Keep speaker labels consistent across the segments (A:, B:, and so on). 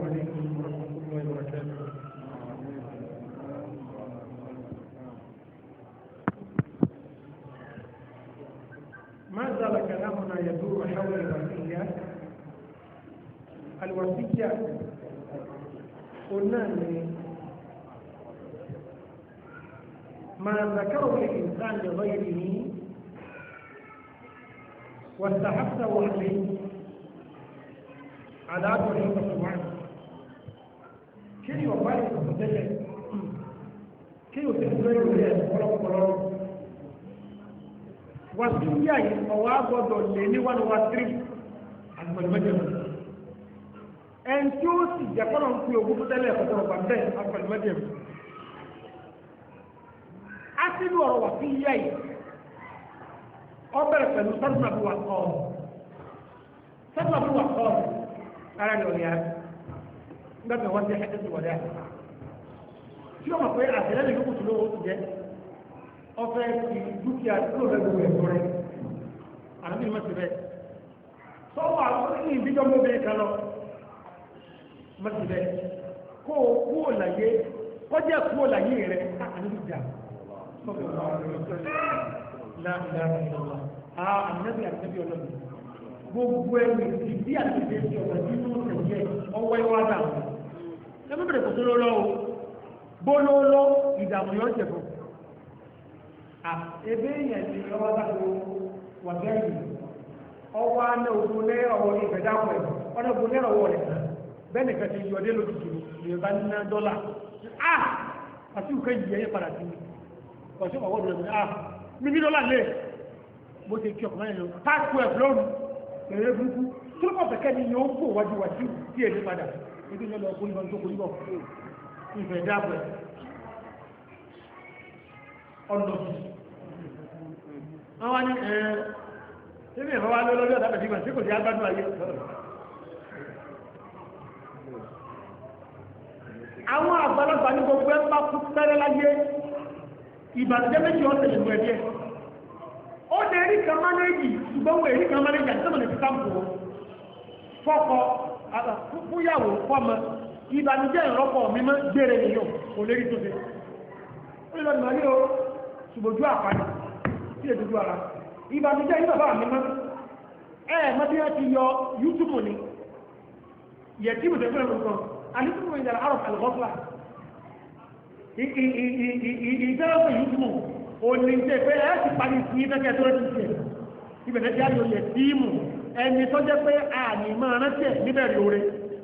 A: عليكم ورحمة الله وبركاته. ما زال كلامنا يدور حول الوصية. الوصية قلنا ما ذكره الإنسان لغيره واستحقه عليه على طريق سبحانه كي يوفر الفتاة كي يتحضر له ولو wàsíyà ọwọ́ agbọ́dọ̀ lè ní 113 agbẹ̀lẹ̀mẹ́jẹ̀mù ẹn tí ó sì jẹ́kọ́nà ń fi ogún tẹ́lẹ̀ ọ̀pọ̀lọpọ̀ bàbẹ́ agbẹ̀lẹ̀mẹ́jẹ̀mù a sì ní ọ̀rọ̀ wàsíyà yìí ọ bẹ̀rẹ̀ pẹ̀lú sẹ́dùnàbíwà kọ́ ara ní ọ̀rẹ́ gbẹ́gbẹ̀ wọ́n jẹ́ ẹ̀kẹ́ sí wọ̀dẹ́ tí ó mọ̀ pé àtẹ̀lẹ́lẹ̀ yóò kùtù lówó ti jẹ́ ọfẹ́ ti dúkìá tó lẹ́gbẹ̀ẹ́ ẹ̀kọ́ rẹ̀ àbí mọ́sí rẹ̀ sọ́wọ́ àwọn ní ìbíjọ́ mọ́bìnrin kan lọ mọ́sí rẹ̀ kó kú òlàyé kọjá kú òlàyé rẹ̀ àníbìjà gbogbo ẹni ti bí àtìsẹ́ ti ọ̀rọ̀ nínú ẹ̀jẹ̀ ọwọ́ ìwádà ẹgbẹ́bẹ̀rẹ̀ kò tó lọ́wọ́ bó lọ́wọ́ ìdàmú yọ́ jẹ̀ fún ebe yẹn ti ọwọ́ dáko wà bẹ́ẹ̀ ọwọ́ aná ogun lẹ́rọ̀ ọwọ́ ìfẹ̀dáwọ̀ ẹ̀ ọdún ogun lẹ́rọ̀ ọwọ́ rẹ̀ bẹ́ẹ̀ nìkan ti yọdé lójijì lè bá ní dọ́là àti ìkẹ́ yìí ẹyẹ padà sí ọ̀ṣọ́ ọwọ́ rẹ̀ mímí dọ́là lè bó ti kí ọkùnrin yẹn pàṣẹ ẹ̀ lọ́rùn èrè burúkú tó lọ́pọ̀ fẹ̀kẹ́ ni yóò kó wájú wá sí tí èdè padà ebi ní ọlọ́ ọkùnrin tó kó yíbọ̀ ìfẹ̀dáwọ̀ ẹ̀ ọlọ́dún àwọn ní ẹ̀ẹ́bí ẹ̀fọ́ wá lọ́lọ́lọ́ ọ̀dábẹ̀ sígbà tí kò sí agbádùn ayé àwọn àgbàlagbà ní gbogbo ẹgbà fún pẹ́rẹ́ láyé ìbànújẹ́ méjì ọ̀sẹ̀ ìlú ẹ̀dẹ́ ó lè rí kan mánéjì ṣùgbọ́n wọ́n èrí kan mánéjì àti sọ́mọ̀lẹ̀ fífà mú fọ́kọ fúyàwó fọ́mọ ìbànújẹ́ ìrọ́pọ̀ mímọ́ gbére nìyàn kò lè rí tó ṣe ó lè lọ́nà ní o ṣùgbọ́jú àpáyà sí èdúdú ara ìbànújẹ́ yìí bàbá mi mọ́ mọ́ bí wọ́n ti yọ YouTube ni yẹ tí mo tẹ́ fún ẹ̀rọ kan alìsùnmù ìdàrà arọ̀ alìgọ́fà ìdẹ́rọ̀fẹ́ YouTube ò ní tẹ́ pé ẹ́ ti parí sí ìfẹ́kẹ́ tó rẹ̀ ti ibẹ̀rẹ̀ tí a yọ yẹ tíìmù ẹni tó jẹ́ pé a ní máa rántí ẹ̀ níbẹ̀rẹ̀ oore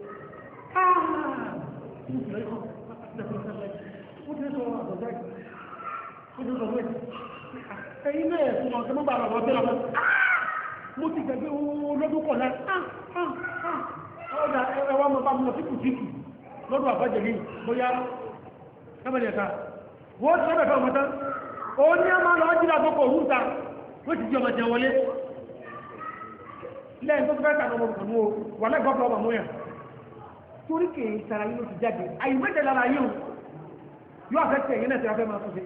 A: ẹ̀yìn náà ẹ̀sùn ọ̀sẹ̀ mọ́ bàbá ọ̀sẹ̀ lọ́wọ́ mo ti gbẹ̀gbẹ̀ ológun kọ̀ náà ọ̀dà ẹwà mọ́ bá mọ́ sí kùsìkì lọ́dún àbájẹ̀lì bóyá kábẹ̀lẹ̀ ẹ̀ta wọ́n ti lọ́bẹ̀ fẹ́ ọmọ tán ó ní a máa lọ jíra gbọ́kọ̀ òwúta ó ti jí ọmọ jẹ wọlé lẹ́yìn tó fẹ́ tàn ọmọ ọmọ wà lẹ́gbọ́gbọ́ ọmọ mọ́yà torí kèé sara yìí ló ti jáde àìwẹ́jẹ̀ lára yìí yóò àfẹ́ tẹ̀ yìí náà ti afẹ́ máa tó ṣe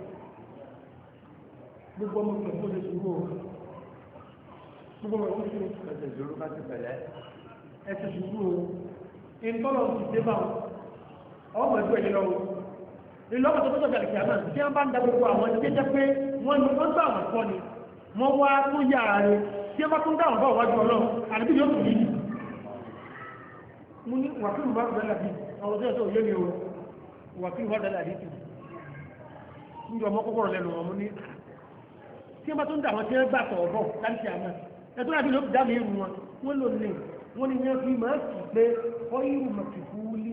A: gbogbo ọmọ ìgbà tó ṣe ṣùgbọ́ gbogbo ọmọ ìwọ̀n ṣe ẹ̀sẹ̀ ìṣòro bá ti pẹ̀lẹ́ ẹ̀sẹ̀ ṣùgbọ́ ìtọ́lọ̀ ti dé bá ọmọ ẹgbẹ́ ẹ̀yẹ lọ́wọ́ ìlọ́pọ̀ tó tọ́jọ́ àlìkì àmà tí wọ́n bá ń da gbogbo àwọn tí jẹ́ pé wọ́n ní wọ́n gbà wọ́n kọ́ ni wọ́n wá tó yà rẹ̀ tí wọ́n bá tún dáwọn bá wájú ọlọ́run àdúgbò yóò tún yìí mo ní wàkílù bá bẹ̀rẹ̀ láti àwọn ọjọ́ tó yé mi o wàkílù bá bẹ̀rẹ̀ láti níbi ọmọ kọ́kọ́rọ̀ lẹ́nu ọmọ ní tí wọ́n bá tún dáwọn tí wọ́n gbà tọ̀ ọ̀bọ̀ láti àmà ẹ̀tọ́ láti ló dá mi irú wọn wọ́n lò ní wọ́n ní wọ́n fi máa sì pé ọ irú màkìfúlí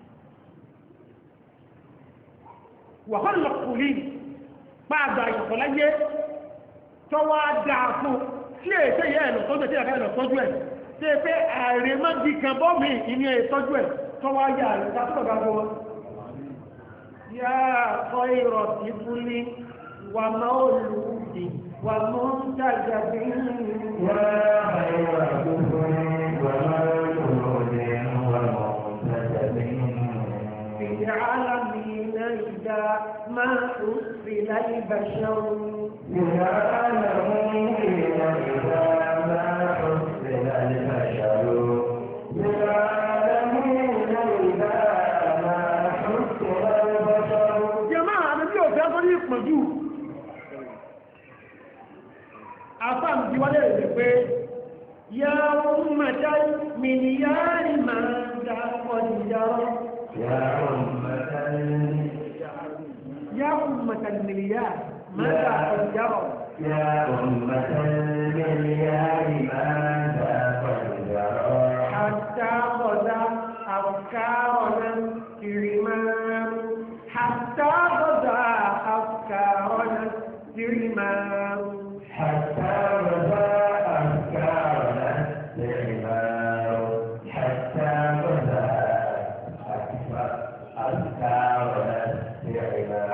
A: wàhálàkùnrin pàdà ìfọ̀láyé tọ́wọ́ dáa fún tí èsẹ́ yẹ́ ẹ̀lọ tọ́jú ẹ̀ tí àkà ẹ̀lọ tọ́jú ẹ̀ tí è pé ààrẹ má di kan bọ́mì ìní ẹ̀ tọ́jú ẹ̀ tọ́wọ́ yà rẹ̀ tàbí ọ̀gá yà kọ́ ìrọ̀ sí fún ní wà máa olùdí wà mọ́ ń dàgbà bí العالمين إذا ما أرسل البشر
B: العالمين إذا ما أرسل البشر العالمين
A: wálé rẹ̀ pé yá ummata miliyari máa dápọ̀ ìjárọ́ yá ummata miliyari máa dápọ̀ ìjárọ́
B: يا أمة المليار ماذا فجرى
A: حتى غدا أفكارنا ترمان حتى غدا أفكارنا ترمان
B: حتى غدا أفكارنا ترمان حتى غدا أفكارنا ترمان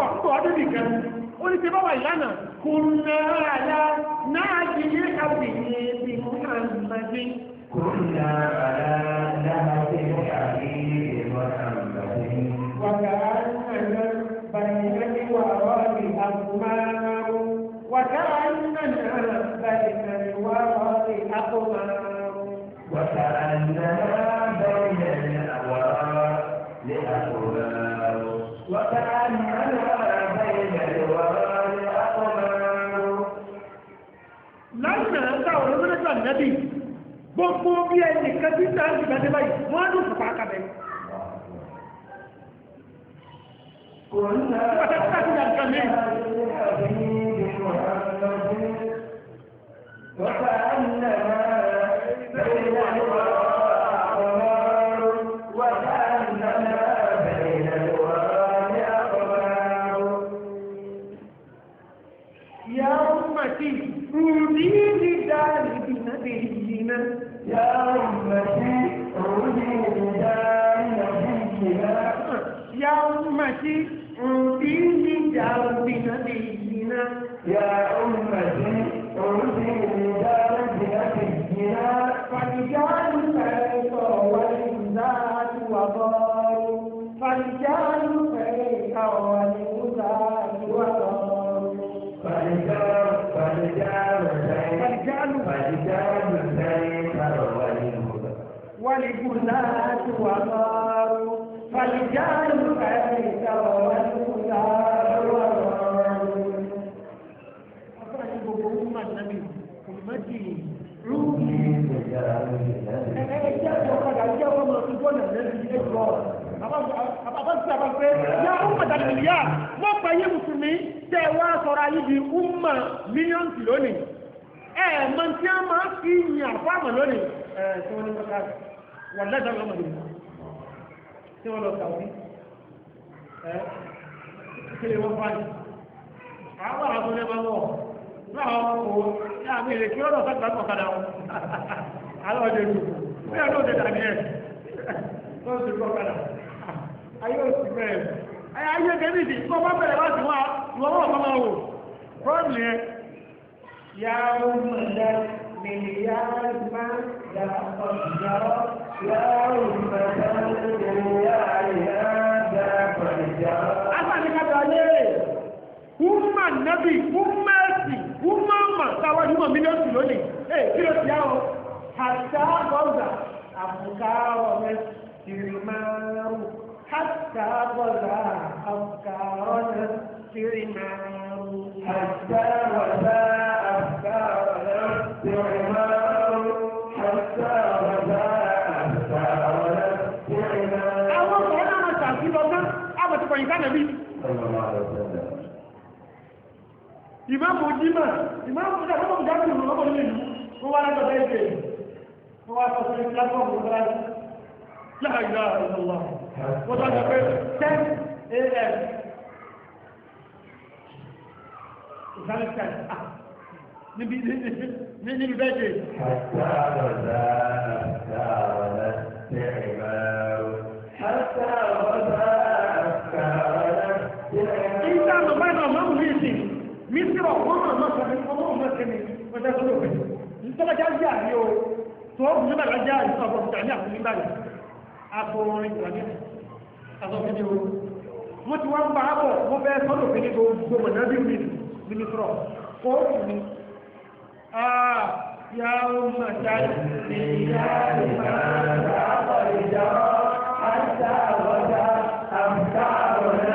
A: قل بابا لنا كنا على نهج حبه بمحمد
B: كنا على نهج حبيب محمد
A: وكأننا بين الورى أقمار وكأننا بين الورى أقمار
B: وكأننا بين الورى لأقمار وكأننا بين الورى لأقمار
A: لما دعوا لنا النبي gbogbo bí ẹnìkan tí sáà ń gbàdé báyìí wọ́n ló fò pàákàbẹ̀. يا أمتي رودي لدار بنبينا
B: يا أمتي عودي بدار نبينا
A: يا أمتي عودي بدار نبينا
B: يا أمتي عودي بدار نبينا
A: فرجال الفيض والإمداد وضار فرجال الفيض والإمداد وضار
B: فرجال
A: والبنات وضار فرجال الفيض والإمداد وضار أفرح بهم النبي أمتي روحي ya umma daliliya wọ́n pa yé musulmi tẹ́ wá sọ́rọ̀ ayé di umma mílíọ̀nù lónìí mọ̀ tí a máa fi yàn fáàmà lónìí tí wọ́n ní mọ́ká wà lẹ́sàn lọ́mọdé tí wọ́n lọ sàwọ́dí kílé wọ́n fáàdì àwọn àwọn ọmọdé máa wọ̀ náà ọkọ̀ àmì ìrèkí ọ̀rọ̀ sọ́gbà ọ̀kadà wọn alọ́ọ̀dẹ̀ ìlú bí ọ̀nà òdè dàbí ẹ̀ tó sì kọ́ ọ̀kadà ayé òsì bẹ̀rẹ̀ ayé gẹ̀mìtì kọ́ bá bẹ̀rẹ̀ bá sì wọ́n wọ́n máa wò fọ́ọ̀mù yẹn yà ó mọ̀lẹ́ mílíọ̀nù máa yà ọ̀dùnjọ́
B: يا أمة المليار ماذا فجرى
A: Umma nabi, umma ẹ̀sì, umma ọmọ táwọn ìmọ̀ mílíọ̀nù lónìí. Kí ló ti yá o? Hatta gọ́ọ̀zà, àfùkárọ̀ rẹ̀ tìrì máa rù. Hatta gọ́ọ̀zà, àfùkárọ̀ rẹ̀ tìrì máa rù.
B: حتى غدا أفكارنا استعمار حتى غدا أفكارنا استعمار
A: Àwọn ọ̀pọ̀ náà máa tàbí lọ́gbọ́n, àbàtìkọ̀ ìdánẹ̀bí.
B: صلى الله عليه وسلم
A: Ìmáàmù Jímà, ìmáàmù Jímà jáde ìrùn lọ́pọ̀ nílé ìlú, wọ́n wá látọ̀ bẹ́ẹ̀ jẹ́, wọ́n wá sọ sí platform ọ̀dára láàrín ìlọ́lọ́. Wọ́n tó jẹ́ pé 10 a.m. Islamic time, níbi bẹ́ẹ̀ jẹ́.
B: حتى غدا أفكارنا استعمار حتى غدا أفكارنا استعمار
A: Ìta àmọ̀ bá náà máa mú ní ìsìn, mísírọ̀ wọ́n máa sọ̀rọ̀ ọmọ ọmọ ẹ̀kẹ́ni wọ́n jẹ́ sọ́lọ́ pẹ̀lú. Ìtọ́lọ́já jẹ́ àrí o, tó ó bùnú bàrá jẹ́ àrí sọ́bọ̀ ìjà ní àkùnrin báyìí. Akọ orin ìgbàgbé, àtọ́fídé o. Wọ́n ti wọ́n bá bọ̀, wọ́n fẹ́ sọ́lọ́ pẹ̀lú gbogbo mọ̀nàbí mísírọ̀. Kó kù ní. Ya ọmọ jáde, ìyá ìmọ̀
B: حتى غدا أفكارنا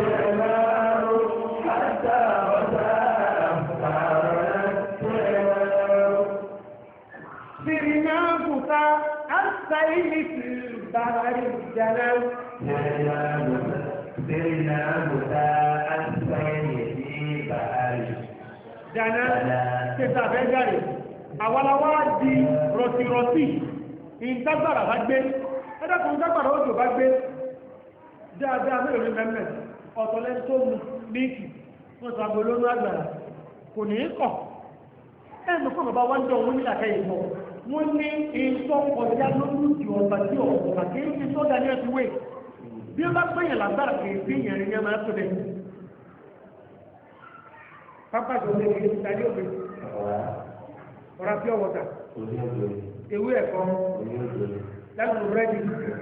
B: استعمار حتى غدا أفكارنا استعمار
A: سرنا بطا السيل في البحر الجلال
B: سرنا بطاء السيل في بحر
A: جلال تتابع جاري àwọlọ́wọ́ di rọ̀tìrọ̀tì ìtagbàrà bá gbé ẹ́dàkùn ìtagbàrà òjò bá gbé dáadáa mẹ́rin ní mẹ́mẹ́ ọ̀tọ̀lẹ́ tó mú míìkì wọ́n sàgbò lónú àgbàrà kò ní kọ̀ ẹ̀mù fún bàbá wọ́n jọ wọ́n ní àkẹ́ ìbọ̀ wọ́n ní ìtọ́ ọjà lórí ìjọ ọ̀gbà tí ọ̀gbà kí ń fi sọ́dà ní ẹ̀sùn wé bí ó bá gbẹ̀yìn lágbára kì í fi ìyẹn rí ẹ̀mà tó bẹ̀ pápá ìjọba ìtàdí òbí ọ̀rá pure water ewé ẹ̀kọ́ lẹ́nu rẹ́dì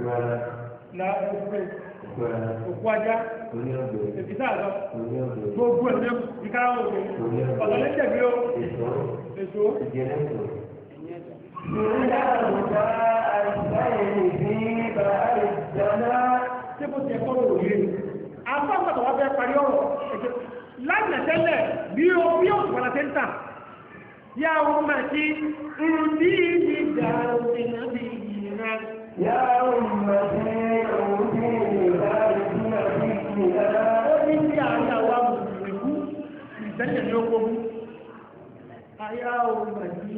A: òkú ajá èkìtà àlọ́ gbogbo ẹ̀mí ìkára òkè ọ̀tọ̀lẹ́jẹ̀ bí ó èso tí bó ti ẹ̀kọ́ lòrò yìí afọ́pàtà wá fẹ́ parí ọ̀rọ̀ láti tẹ́lẹ̀ bí ó wọ́n tẹ́ ń tà يا أمتي أوديني دار نبينا
B: يا أمتي أوديني دار نبينا
A: أوديني على وامسكو ìtẹ́lẹ̀ ní ó kóbú ayá ọmọdé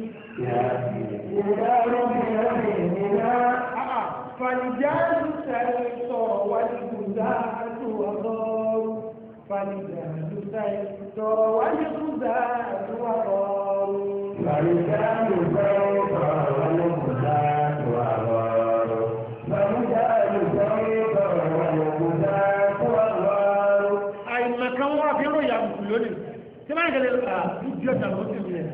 A: fàlìjáàlù sẹ́rẹ̀ sọ̀rọ̀ wájú dáàtò ọgọ́rù fàlìjáàlù sẹ́rẹ̀ sọ̀rọ̀ wájú dáàtò ọgọ́rù
B: fàlìjáàlù sẹ́rẹ̀ sọ̀rọ̀ wájú dáàtò ọgọ́rù fàlìjáàlù sẹ́rẹ̀ sọ̀rọ̀ wájú dáàtò ọgọ́rù.
A: àìmọ̀kan wọ́n fi rò yà mùsùlùmí lónìí tí wọ́n ń gẹ̀lẹ́ ìjọ ìjàmbá ti rẹ̀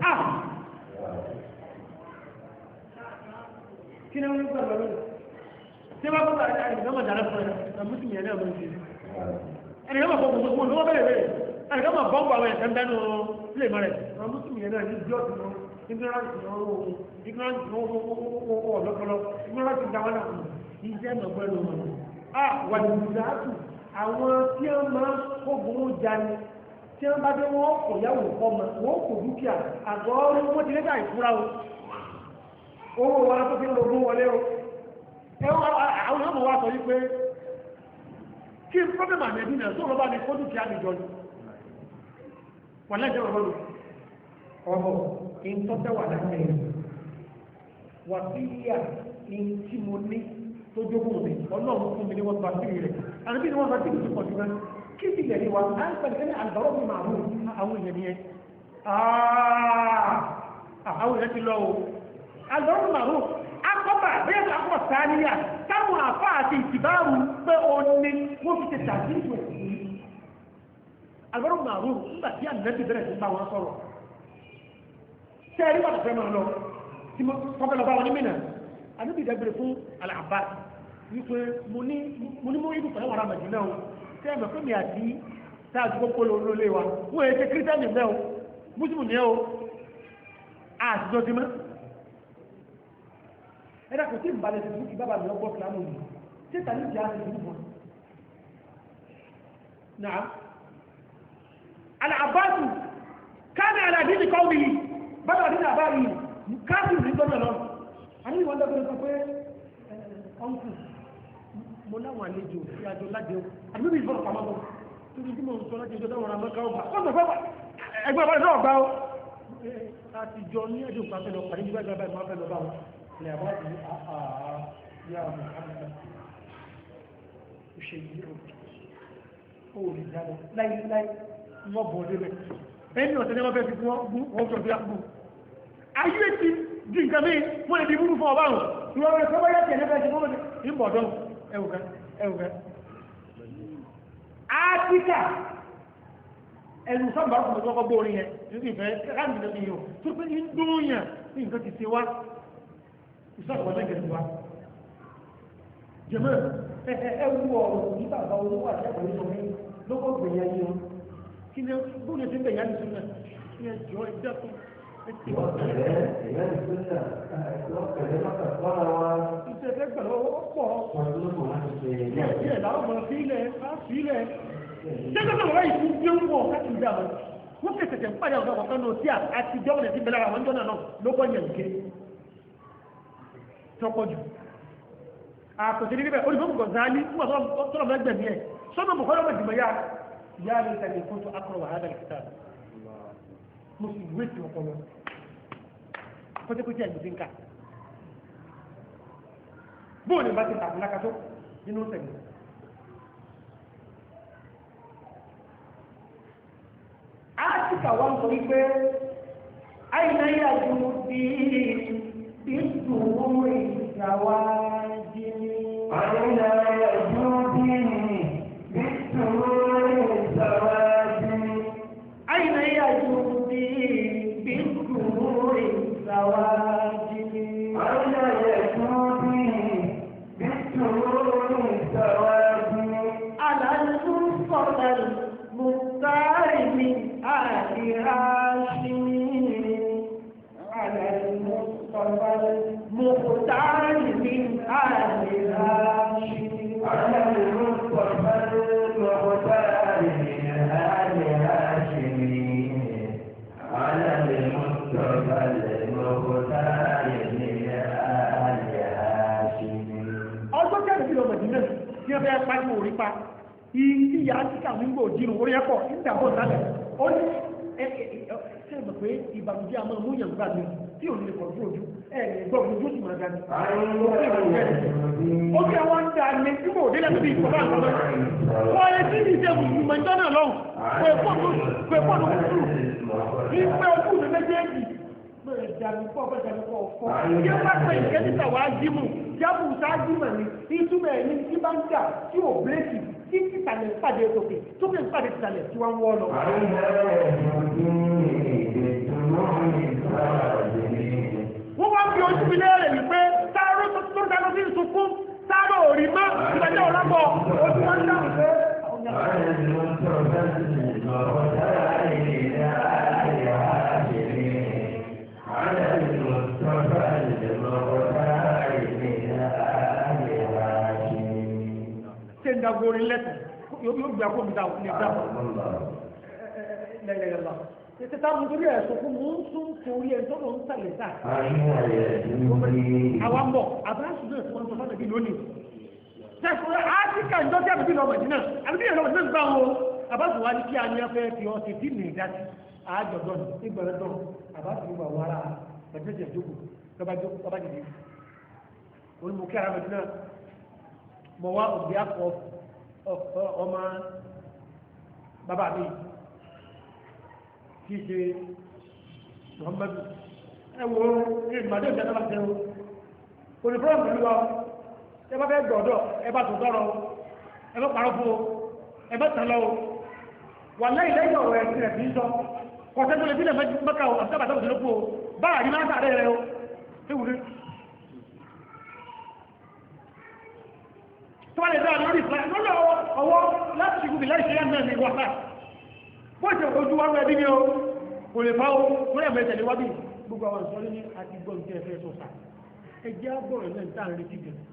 A: kí ni wọ́n ń gbà lọ́wọ́ tí wọ́n kọ́ àti ìgbàmọ̀ dára fún ẹ̀ mùsùlùmí ẹ̀ náà mọ̀ sí ẹni kọ́ mọ̀ bọ́ gbogbo ní wọ́n bẹ̀rẹ̀ bẹ̀rẹ̀ ẹni kọ́ mọ̀ bọ́ǹbù àwọn ẹ̀sẹ̀ ń bẹ́nu ilé ìmọ̀ rẹ̀ mùsùlùmí ẹ̀ náà ní blọọdù náà ignorance ọ̀lọ́pọ̀lọ́ ignorance ìdáwọn náà iṣẹ́ mọ̀gbẹ́nu wọn wà ní ìdáàtù àwọn tí wọ́n máa kógun jani tí wọ́n bá dé wọ́n kò yáwó ọmọ wọ́n kò dúkìá àgọ́ wọ́n ti lẹ́gbà ìfúra o owó wọn tó fi ń logún wọlé o àwọn ọmọ wa sọ wípé kí pọ́bẹ̀mà mẹ́dínà tó lọ bá ní kó dúkìá nìjọ ni wọ́n lẹ́jẹ́ ọ̀rọ̀ lò ọmọ ìtọ́tẹ́wà láti ẹ̀ wà sí yíyà ní tí mo ní tó jókòó mi ọlọ́run fún mi ní wọ́n bá sí rẹ̀ àti bí wọ́n bá sí rẹ̀ pọ̀ jù náà kí ti yẹ̀ ní wa á ń pẹ̀lú kẹ́lẹ́ àgbàrọ̀ mi máa mú àwọn èèyàn ni ẹ àwọn èèyàn ti lọ o àgbàrọ̀ mi máa mú akọ́bà bẹ́ẹ̀ tó akọ́ sáníyà táwọn àfá àti ìtìbáàrù pé o ní wọ́n fi ṣe tàbí ìjọ àgbàrọ̀ mi máa mú nígbà tí àmì bẹ̀rẹ̀ sí bá wọn sọ̀rọ̀ tẹ́ẹ̀rí wà tọ̀fẹ́ máa lọ tí mo kọ́fẹ́ lọ bá wọn ní mìíràn àníbi ìdẹ́gbẹ̀rẹ̀ fún Al-Abbā wípé mo ní mú ibùsọ̀ ẹ̀wọ̀n ara Mẹ̀dínà o tí ẹ̀mọ̀ fún mi àti sáàjú kókó lórí wa wọ́n èé ṣe kírísítẹ́nì mẹ́ o mùsùlùmí ní o àtijọ́ ti mọ́ ẹ̀dá kò tí ń balẹ̀ sí kí bábà mi ọgbọ́ fìlàmù yìí tí tàbí ìjà ti dùn fún náà Al-Abbās káàmì àlàdí ní kọ́wì yìí bábà ní àbá yìí káàmì ní gbọ́dọ̀ lọ àní ìwọ̀n dọ́gbọ́dọ̀ sọ pé ọ̀nkù mo láwọn àlejò sí àjọ lájẹ àdúgbò ìfọ̀rọ̀ pàmọ́ bọ̀ torí tí mo ń sọ láti ìjọ táwọn ọmọ ká ọgbà ó sọ fẹ́ wà ẹgbẹ́ ọba náà gbá ó àtijọ́ ní ẹjọ́ ìpàfẹ́ lọ pàdé nígbà ìgbà ìmọ̀ afẹ́ lọ bá wọn ní àbá ti ní àyà ọmọ àmì ìṣe yìí ó rí jábọ̀ láíláí wọ́n bọ̀ ọdẹ bẹ́ẹ̀ ẹni ọ̀sẹ̀ ní wọ́n fẹ́ fi fún wọn jọ bí àpò ayé ti di nǹkan mi wọ́n lè di búrú fún ọba wọn ìwọ̀n rẹ̀ sọ́wọ́ yẹ́ tẹ̀lé fẹ́ ti fún ìbọ̀dọ́ áfíríkà ẹnu sábà ọkùnrin tó kọ́ bó orin yẹn nígbà ìfẹ́ káàmì lọ́dún yìí tó pé ní dúnyàn ní nǹkan ti ṣe wá ìsọ́kọ̀ọ́ lẹ́gẹ̀ẹ́ wa jẹ́mọ́ ẹwú ọ̀rọ̀ ní bàbá owó àti ẹ̀kọ́ ní sọmí lọ́kọ̀ gbẹ̀yà yìí wọn kí ni bó ní ti ń gbẹ̀yà ní súnmọ́ ní ẹjọ́ ìdẹ́kùn ìṣẹ̀fẹ́ pẹ̀lú ọ̀pọ̀ díẹ̀ láwọn ọmọ sílẹ̀ ṣẹ́gbẹ́gbẹ́ wọ́n yìí tí ó ń wọ̀ láti ìdá wọn wọ́n kẹsẹ̀kẹ̀ ń pàdé ọ̀gá ọ̀kan náà tí àtijọ́ ọ̀nà sí bẹ̀rẹ̀ àwọn jọ́nà náà ló kọ́ yẹn ké tọ́pọ̀ jù àkòtí ní bíbẹ̀ olùfẹ́ Gọ̀zálì wọ́n tọ́lọ̀ mẹ́gbẹ̀mí ẹ̀ sọ́nà bùkọ́lọ́ mẹ́jìmọ̀ yá lè tẹ̀lé fún tó akọrọ̀ wà hádà ìkìtà mo sì wé tí ọpọlọ kọ́tẹ́kọ́tẹ́ ẹ̀gbẹ̀ nǹka bóòlù bá ti tàbí lákàtó nínú tẹ̀lé áṣíkà wá ń sọ wípé àìnáyà ju bí ìdùnnú ìṣàwájí
B: àìnáyà ju bí ìdùnnú ìṣàwájí
A: àìnáyà ju bí ìdùnnú ìṣàwájí
B: àìnáyà ju bí ìdùnnú ìṣàwájí
A: alàlùfù sọ̀rọ̀ mùsàárì mi àti àṣìmí على المصطفى المختار من آل هاشم
B: على المصطفى المختار من آل هاشم على المصطفى المختار من آل هاشم
A: ọjọ́ kẹ́rin sí lọ́mọdé náà tí wọ́n fẹ́ pàdé orí pa ìyá áfíríkà ń gbò jírò orí ẹ̀pọ̀ ìdàbọ̀ sálẹ̀ ó ní ṣe mọ̀ pé ìbànújẹ́ àmọ́ múyàn gbà mí tí ò lè kọ̀ọ̀dún ojú gbọ́gbọ́n ojú sì máa dání ó kí àwọn ń dá ní tí kò délẹ̀ níbi ìkọ̀bá àkọ́bẹ́ wọ́n yẹ sí ìṣẹ́ mùsùlùmí ìjọ náà lọ́hùn pé pọ́ọ̀nù kúrú ní pé okú mi méjèèjì bẹ̀rẹ̀ dàbí pọ̀ bẹ̀rẹ̀ dàbí pọ̀ fọ́ kí ó bá pẹ̀ ìkẹ́ títà wá jímù jábù sáájímà ní ìtumọ̀ ẹ̀ní tí bá ń dà tí ò bírèkì tí tìtàlẹ̀ pàdé tókè tókè ń pàdé tìtàlẹ̀ tí wọ́n wọ́ lọ. wọ́n wá fi ojú mi lẹ́rẹ̀ wípé sáárò tó dáná sí ìsunkún sáárò òrì mọ́ ìgbàjẹ́ ọ̀lábọ̀ ojú wọn dáhùn pé. ṣé ń dàgbò orin lẹ́tọ̀ yóò gbà kó mi dáhùn ní ìgbà lẹ́yẹ̀lá tètè táwọn torí ẹ̀sùn fún mú tún torí ẹ̀ tó lọ ń tàlẹ̀ sáà àwọn bọ̀ àbáṣù náà tí wọ́n sọ fánàbí lónìí tẹ́sùn áfíríkà ìjọ tí àbíbí lọ mọ̀dínà àbíbí ìrọ̀ mọ̀dínà gbá wọn àbáṣù wá ní kí a ní afẹ́ fi ọ́ ti dínì ìdásí àájọ̀dọ́ ìgbẹ̀rẹ̀dọ́ àbáṣù wà wàrà mẹ̀tẹ́jẹ̀ jókòó lọ́bá jìdí olùmọ̀kí ara mọ̀dínà mọ̀ wá òbí akọ ọmọ bàbá mi kí ṣe Muhammadu ẹwọ ìgbàdé ìjọba bá tẹ́wọ́ olùfọ́nà pẹ̀lú wa ẹ bá fẹ́ gbọ́dọ̀ ẹ bá tó tọrọ ẹ bá parọ́ fún o ẹ bá tàn lọ o wà lẹ́yìn lẹ́yìn ọ̀rọ̀ ẹ̀sìn rẹ̀ fi ń sọ kọ̀ọ̀tẹ́ tó lè bí lẹ́mẹ́ mẹ́ka o àti àbàtà òṣèlú o bá àrí máa ń sáré rẹ o ewúrẹ́ tó wà lè dáa lórí ìsìlẹ̀ lọ́dọ̀ ọwọ́ láti ṣe gúbi láì ṣe yá náà ní wọ́sà bó ṣe ojú wa rẹ̀ bí ní o kò lè fa o lórí ẹ̀mẹ́tẹ̀lé wábí gbogbo àwọn ìsọ́lé ní àti gbọ́n tí ẹ fẹ́ sọ́sà ẹjẹ́ agbọ́rọ̀ náà tá à ń retí gẹ̀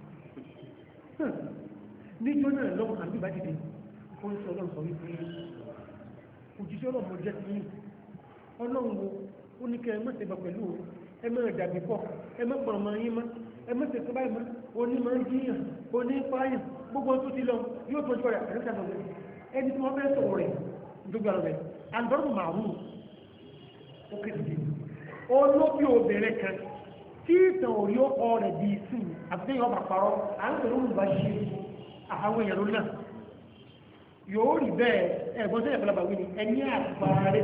A: níjọ́ náà lọ́wọ́ àbí bá dìde ó ń sọ ọlọ́run sọ wípé òjíṣẹ́ ọlọ́run jẹ́ sí ọlọ́run wo ó ní kẹ́ ẹ mọ́ ṣẹba pẹ̀lú ẹ mọ́ dàbí pọ̀ ẹ mọ́ pọ̀ ọmọ yín mọ́ ẹ mọ́ ṣe sọ́bàá mọ́ oní máa ń jíyàn oní pààyàn gbogbo tó ti lọ yóò tó jọ rẹ̀ àríkà lọ ẹni tí wọ́n fẹ́ sọ̀rọ̀ rẹ̀ dúgbà rẹ̀ alùbọ́rù màrú ó kéde olóbi obìnrin kan tí ìtàn orí ọkọ rẹ̀ di ìsú àfihàn ọba parọ́ à ń pẹ̀lú olùbá ṣe àwọn èèyàn lónà yóò rí bẹ́ẹ̀ ẹ̀gbọ́n sẹ́yìn fẹ́lẹ́bà wí ni ẹni àgbàrẹ́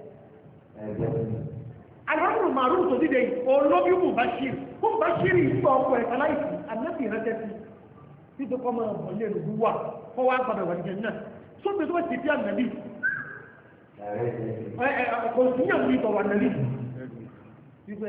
A: alùbọ́rù màrú tó dídé olóbi Mubashir ìgbà ọkọ̀ ẹ̀ka láìsí ànábì rẹ̀ sí tó kọ́ mọ́ ọ̀lẹ́ ìlú wà kọ́ wá gbàgbà wà nìjẹ̀ náà sóbi tó ti fi ànàbì kò síyàn ní ìtọ̀wà nàlì wípé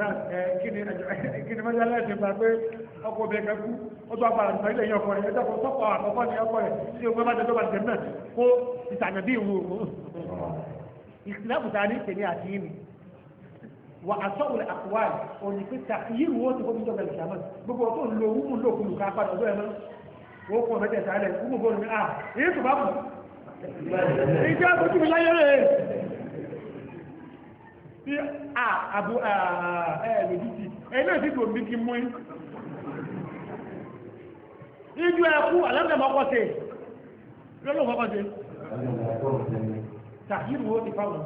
A: kí ni mọ́jọ́ aláìsí gba pé ọkọ̀ obìnrin kan kú ó tó agbára nípa ilé yẹn ọkọ̀ rẹ̀ ẹjọ́ sọ́kọ̀ àkọ́kọ́ ní ọkọ̀ rẹ̀ tí o gbé tó bá jẹ náà kó ìtànàbí ìwò ìsìlámù ta ní tèmi àti yìí wà àsọ́wùlẹ̀ àkùwáì òní pé tàkìyìrì wọ́n ti fọ́bí jọba ìṣàmọ́ gbogbo tó ń lo wúmù lókùnlù ká padà ọjọ́ ẹ̀mọ́ ó kọ́ mẹ́tẹ̀ sàálẹ̀ wúmù bọ́ọ̀lù ní à èyí tó bá kù ìjọ àbójú mi láyé rẹ̀ tí àbú ẹ̀ẹ́dẹ̀dìtì ẹ̀yìn náà sì tó bí kí mú ìjú ẹkú alẹ́mọ̀kọ́sẹ̀ lọ́lọ́mọ̀kọ́sẹ̀ tàbíru ó ti fáwọn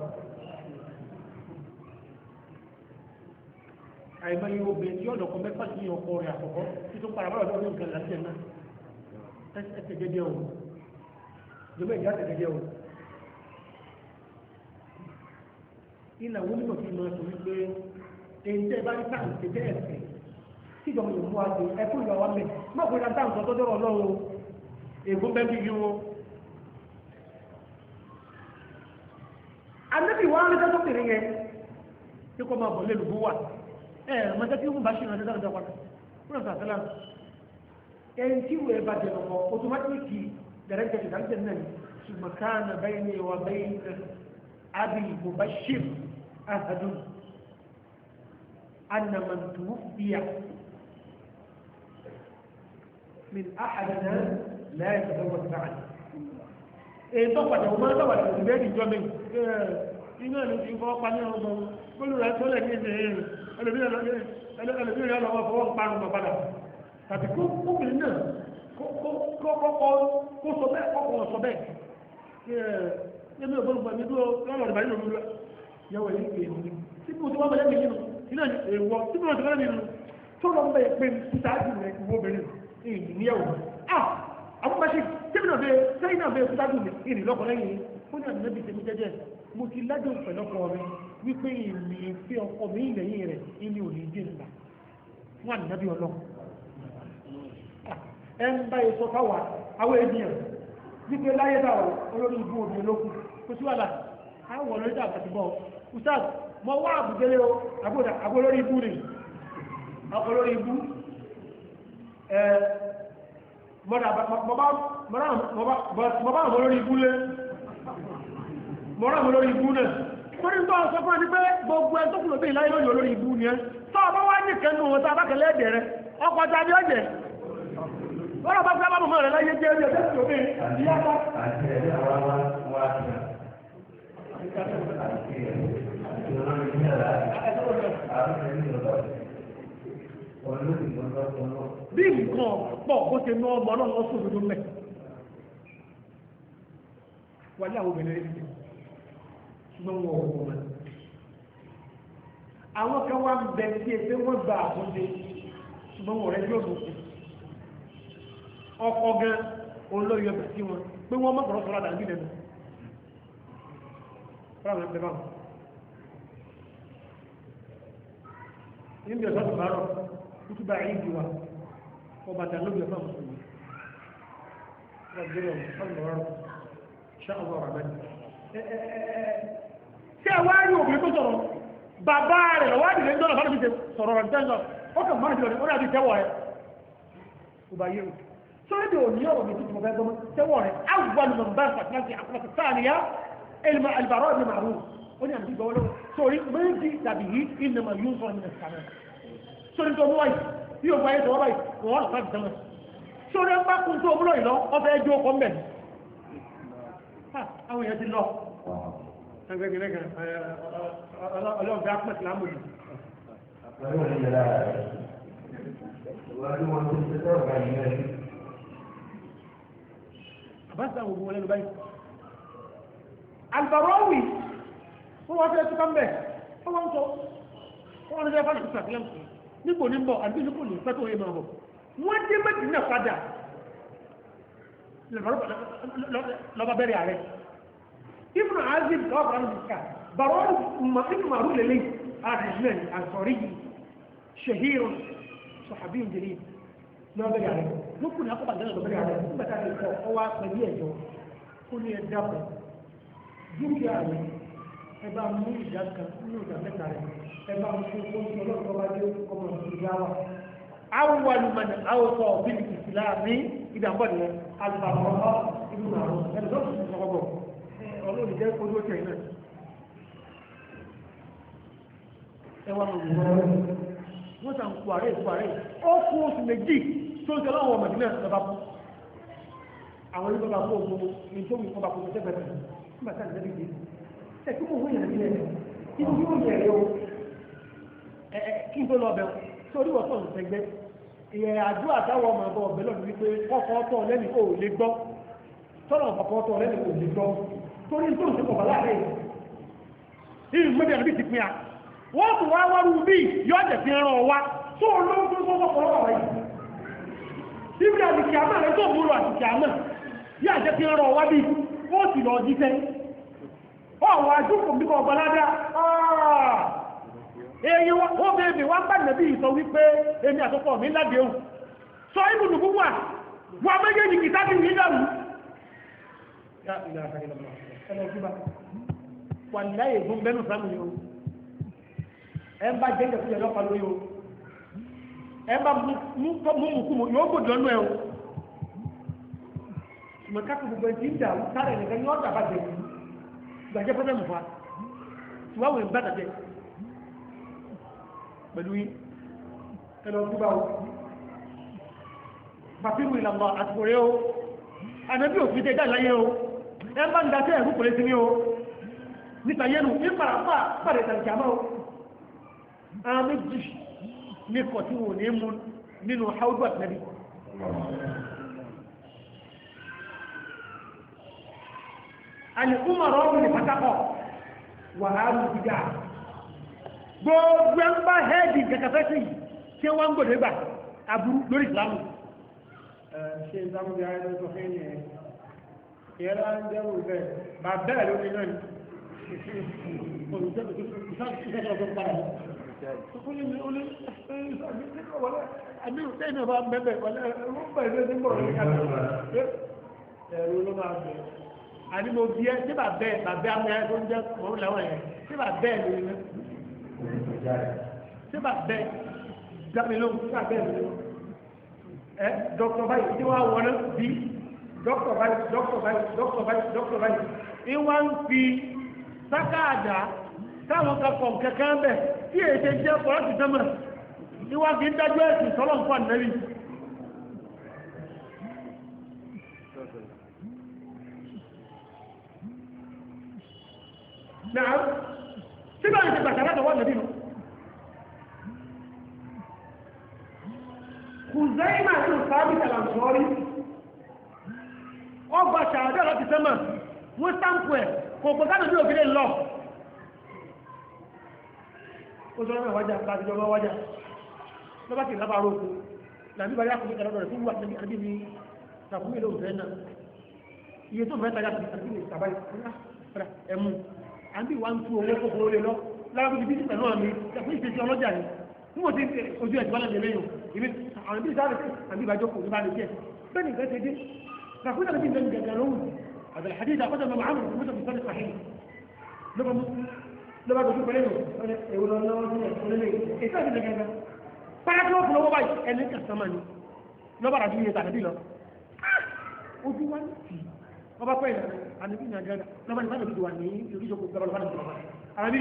A: àìmọye obìnrin tí ọ̀dọ̀kọ mẹ́fà sí ọkọ rẹ̀ àkọ́kọ́ tí tó para bọ́ọ̀lọ́ ní nǹkan láti ẹ̀nà ẹ̀tẹ̀gẹ́dẹ́ o jọba ìjà ẹ̀tẹ̀gẹ́dẹ́ o ilẹ̀ wọn nígbà tí mo sọ wípé èyí tẹ́ bá ní sáà ń tẹ́tẹ́ ẹ̀sìn tí ìjọba yóò mú àti ẹkú ìwà wa mẹ́ mọ́kùnrin náà dáhùn tó dọ́rọ̀ lọ́wọ́ ègún bẹ́ẹ̀ bí yíwọ́ anábì wa ń rí tẹ́tọ́ pèrè yẹn tí kò máa bọ̀ lé lùbú wà mọ́tẹ́ tí ó bá ṣe ìrìnàjò dáadáa padà fún ọ̀sán àtàlà ẹni tí ìwé bá jẹ lọ́kọ̀ automatically dẹ̀rẹ́jẹ̀ ìdájẹ́ náà ṣùgbọ́n káàna bẹ́ẹ̀ ni wà bẹ́ẹ̀ abi mubashir ahadu anna man tuwfiya min ahadina la yatazawwaj ba'd tó padà wọ́n máa tọ́wà lẹ́yìn bẹ́ẹ̀ ìjọ mi iná ìlú ti fọ́ pa ní ọmọ gbọ́lù rẹ̀ tó lẹ̀ ní ìdè ẹlòmíràn lọ́wọ́ fọwọ́ parun bọ̀ padà tàbí kó kókìlì náà kó sọ bẹ́ẹ̀ kọ́kọ́ sọ bẹ́ẹ̀ ẹ̀ẹ́dẹ́gbẹ́ ògbólùgbà mi dúró lọ́lọ́ ìbàdí lòlú rẹ̀ yẹwọ̀ yìí pé ní tí mo ti wá bẹ̀rẹ̀ mi nínú iná èèwọ̀ tí mo ti bẹ̀rẹ̀ mi nínú tó lọ bẹ̀ pé sítáàjì rẹ̀ ìwọ obìnrin ìníyàwó àwọn bá ṣe tẹ́bí náà bẹ́ẹ̀ sẹ́yìn náà bẹ́ẹ̀ sítáàjì rẹ̀ ìrìn lọ́kọ̀ lẹ́yìn ó ní àdínẹ́bí tẹ́mi jẹ́jẹ́ mo ti lájọ pẹ̀lọ́kọ̀ rẹ̀ wípé ìlú ìfẹ́ ọkọ mi ìlẹ̀yìn rẹ̀ ìní ò ní dé ńlá fún àdínẹ́bí ọlọ́ ẹ ń bá èso káwà àwọn ènìyàn wípé láyé bá olórí ibú òbí olókùn kò sí wàhálà àwọn olórí dàgbà ti bọ̀ ustaz mọ wá àbùdélé o àbò olórí ibú ni olórí ibú mọ́bá àwọn olórí ibú lé mọ́rán àwọn olórí ibú náà torí tó sọ fún ẹni pé gbogbo ẹ̀ tó kùnlò bí ìláyé lórí olórí ibú ni ẹ́ tó ọmọ wá ní kẹ́nu wọn tó abákẹ́lẹ́ ẹ̀dẹ̀ rẹ ọkọ̀ tàbí ọjẹ́ wọ́n bá sábà mọ̀ rẹ̀ láyé jẹ́ ẹgbẹ́ tó bí ìyáta àti ẹ̀dẹ́ àwọn wá bí nǹkan pọ̀ bó ṣe ná ọmọ náà lọ́sùn òdodo mẹ́ wà ní àwọn obìnrin rẹ̀ ṣùgbọ́n wọn ọ̀rọ̀ wọn àwọn kan wá ń bẹ tí ẹgbẹ́ wọ́n gba àkóńdé ṣùgbọ́n wọn rẹ̀ yóò lókun ọkọ̀ gan olóyè ọbẹ̀ sí wọn pé wọ́n mọ́kànlá sọ́rọ̀ àdàbí lẹ́nu fọ́nà ẹgbẹ́ bá wọn níbi ọ̀sán tó bá rọ̀ kútùbà ìdí wa ọba dà lóbi ọ̀fà mùsùlùmí ọgbẹ̀rẹ̀ ọ̀rọ̀ ṣáàbọ̀ ọ̀rọ̀ mẹ́rin tí ẹ wá rí obìnrin tó sọ̀rọ̀ bàbá rẹ̀ lọ́wọ́ àdìrẹ́ ń dọ́nà fọ́nà fi sọ̀rọ̀ rẹ̀ tẹ́ńsọ̀ ó kàn mọ́rin jọ ní ó dàbí tẹ́wọ̀ ẹ̀ ọba yẹ́rù sọ́rọ́ bí òní ọ̀rọ̀ mi tuntun ọ̀fẹ́ gbọ́mọ́ tẹ́wọ̀ rẹ̀ awùgbọ́n mọ̀ bá fàtàkì àkọsí sáàníyá البراء بن معروف قلنا نجيب بقوله سوري ماشي تبيه انما ينصر من السماء سوري تو موي يو باي تو باي ولا فاك تمام سوري ما كنت اقول له او فẹ́ جو ko nbe ha àwọn yẹn ti lọ tangbe gele kan Ọlọ́run bá pẹ islamu ni abasa wo wọlé lọ báyìí Al-Barawi wọ́n wá fẹ́ túká mẹ́ wọ́n wọ́n sọ wọ́n ní ẹfà ìpìsà sílẹ̀ nípò ní bọ̀ àbí nípò ní pẹ́tò oye máa bọ̀ wọ́n dé méjì náà padà lọ́ba bẹ̀rẹ̀ ààrẹ Ibn Azib lọ́wọ́ ní ìka Barawi Ibn Ma'ruf lélẹ̀ àrẹ̀lẹ̀ àǹsọ̀rí shahirun sahabiyun jalil lọ́wọ́ bẹ̀rẹ̀ ààrẹ lókùn ní akọ́bà gẹ́gẹ́ lọ́bẹ̀rẹ̀ ààrẹ nígbàtà ìkọ̀ ọwá pẹ̀lú ẹ̀jọ́ ó ní ẹ̀dá pẹ̀ dúkìá rẹ̀ ẹbá mú ìjà kan nínú ìjà mẹ́ta rẹ̀ ẹbá mú fún ọlọ́pàá bá dé ọmọ ìgbàwà awùwàlùmọ̀n àwòsọ̀ bí i ìsìláàmì ìdàmbọ̀ nìyẹn alùpàpọ̀ ìlú àrùn ẹni tó sì sọ́kọ̀bọ̀ ọlọ́run jẹ́ ojú ọ̀tẹ̀ náà ẹwà mọ̀ wọ́n sàn kú ààrẹ ó kú oṣù méjì tó ń tẹ́lọ́ àwọn ọmọdé náà lọ́ba fún àwọn ilé bàbá fún ògbó ní tó mú ọba kò tẹ́gbẹ̀ẹ́ nígbàtà ìdẹ́bí dé ẹ̀kú mọ̀ wọ́n yẹn nílẹ̀ inú yóò yẹ ẹ̀rọ kí n tó lọ bẹ̀rù sórí wọ́tọ̀ ìfẹ́gbẹ́ ìyẹn àjọ àtàwọn ọmọ ọba ọ̀bẹ lọ́dún wípé kọ́kọ́ tọ̀ lẹ́nu kò lè gbọ́ tọ́nà kọ́kọ́ tọ̀ lẹ́nu kò lè gbọ́ torí tó ń ṣe kọ̀ọ̀bà láàrin ìlú mẹ́bí àbí ti pín a wọ́n tún wá wá rú bí yọ́ jẹ̀ fi ràn wá tó olóògùn tó kọ́kọ́ lọ́wọ́ wáyé ibi àdìkì àmà rẹ̀ tó múlò àdìkì àmà yí àjẹ́ fi ràn wá bí ó sì lọ jíṣẹ́ ọ̀wọ̀ àjúkò bí kọ̀ ọ̀gbọ̀ládá èyí wọ́n bèèrè wọ́n bá nẹ̀bí ìsọ wípé èmi àtọ́kọ̀ mi ládéhùn sọ ibùdó púpọ̀ wọ́n méjèèjì kìí sábì ní ìdàrú wà láyé fún bẹ́nu sáàmù yóò ẹ bá jẹ́ ìjẹ̀ fún ìjọba lórí o ẹ bá mú mú yóò gbòdì lọ́nà ẹ̀ o ṣùgbọ́n káàkiri gbogbo ẹ̀jì ń dà sáré nìkan ní ọ̀dà bá jẹ́ gbàjẹ́ pọ́blẹ́mù fa ṣùgbọ́n àwọn ìgbà tàjẹ́ pẹ̀lú ẹlọ ọdúnbà o fàfíwù ìlànà àtìkòrẹ́ o ànábí òfin tẹ́ ìdá láyé o ẹ bá ń dáṣẹ́ ẹ̀rú pẹ̀lẹ́ sí ní o níta yẹnu ní pàràpà pàrẹ̀ ìtàkì àmọ́ o àwọn méjì ní kọ̀ tí wọ́n ní mú nínú haudu àtìnẹ́bí alìkúmọ̀ rọ́ọ̀mù ní pátákọ̀ wàhálù dídá gbogbo ẹ̀ ń bá hẹ́ẹ̀dì kẹkẹfẹ́ sí tí wọ́n ń gbòdó ìgbà aburú lórí ìsìlámù ṣe ìsìlámù bí ara ẹ̀dọ́ fẹ́ ní ẹ̀ ìyẹ́lá ń jẹ́ òun bẹ́ẹ̀ bà bẹ́ẹ̀ lórí náà ni àní mo bí ẹ tí bà bẹ́ẹ̀ amúyá tó ń jẹ́ ọ̀rún lẹ́wọ̀n yẹn tí bà bẹ́ẹ̀ lórí náà tí bà bẹ́ẹ̀ dámilóhùn tí bà bẹ́ẹ̀ lórí ẹ dọ́kítọ̀ báyìí tí wọ́n wọ́n bí dọ́kítọ̀ báyìí ìwọ́n ń fi sákàdá táwọn kakọ̀ kẹ̀kẹ́ bẹ̀ tí èsè jẹ́ pọ̀lọ́tì sẹ́mọ̀ ìwọ́n fi ń dájú ẹ̀sìn sọ́lọ́ nǹkan nẹ́rí náà sígbà ìṣẹ́ gbàṣàrá tọwọ́ nẹ́bí nù Kùzẹ́ìmà tí ó sáábì tàbí ọgbà ṣàádọ́ láti sẹ́mọ̀ wọ́n sáǹpù ẹ̀ kò pọ̀ sáàdọ̀ bí òfin lọ ó sọ lọ́nà wájá láti jọ mọ́ wájá lọ́bá ti lábàárò òkú làbí bàrí àkùnrin kẹlọ́dọ̀ rẹ̀ fún wà níbi àbí ní ṣàkúnmí ló fẹ́ náà iye tó fẹ́ tajà sí àbí ní ìsàbáyé ẹ̀mú àbí wà ń tú owó kókó lé lọ lára bí bí pẹ̀lú àmì ẹ̀kún ìṣesí ọlọ́jà ni ní mo ti ojú ẹ̀sìn wálẹ̀ lẹ́yìn ìbí àwọn ibi sáré àbí ìbájókòó ní bá lè jẹ́ bẹ́ẹ̀ ni ìfẹ́ ṣe dé ṣàkúnmí àbí ìlẹ́nu gẹ̀gẹ̀ lóhùn هذا الحديث أخذه من عمرو بن مسلم في سنة صحيح لما تشوف عليه يقول الله يقول لي إيش هذا اللي كذا بعد ما فلو باي اللي كسماني لو بعد يجي تعرفي له وجوان ọba pẹ́ ìlànà àníbí ní àjẹ́dà lọ́wọ́ ní sáàdì wà ní oríṣòkò gbẹ̀rọ̀ lọ́wọ́ ní ìjọba àníbí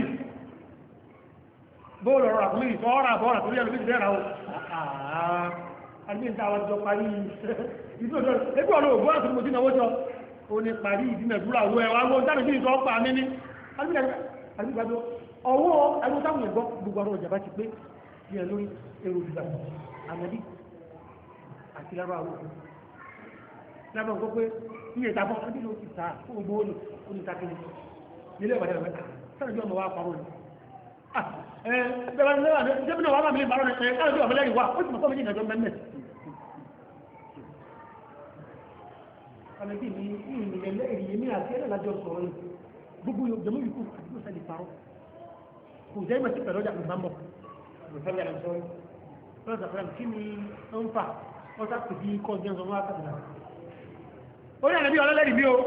A: bóòlù ọ̀rọ̀ àkùnrin ìfọ́ ọ̀rọ̀ àbọ̀rọ̀ torí ẹ̀lú méjì lẹ́ra o àníbí ń ta àwọn jọ parí ìdí òjò ẹgbẹ́ ọ̀rọ̀ ògbó àti mojì náwó jọ ó ní parí ìdínàdúrà owó ẹwà wọ́n dáre bí ìtọ́ ọ̀pá mi ní àbígbàjọ́ ọwọ́ ẹgbẹ́ táwọn ẹ̀gbọ́ gbogbo ọ̀rọ̀ ìjàmbá ti pé ní ẹ̀ lórí èrò ìgbà àmọ́dí àti lára àwọn òkú lábẹ́ ọ̀gbọ́ pé iye ìtàbọ̀ ọdún ló ti ta fún gbogbo olùtakiri nílé ìwàdí ọ̀mẹ́ta sáré bí ọmọ wa parọ́ ni bẹ́ẹ̀ lẹ́wà jẹ́bí náà wà máa mílẹ̀ parọ́ ni sáré bí ọmọ lẹ́yìn wà ó sì mọ̀ méjì ìrìnàjò mẹ́mẹ́ àmẹ́bí ní ìrìnlẹ̀ èyí ní àti ẹ̀rẹ́ lájọ sọ̀rọ̀ yìí gbogbo jẹmú yìí kú àti ó sẹ́lẹ̀ parọ́ kò jẹ́ ìmọ̀ sí pẹ̀lú ọjà ìbámọ̀ kí ni ó ń fà ọ́sá pè sí kọ́ńtẹ́ ọmọ akẹ́kọ̀ọ́ orí ànàbí ọlọ́lẹ́rì bí o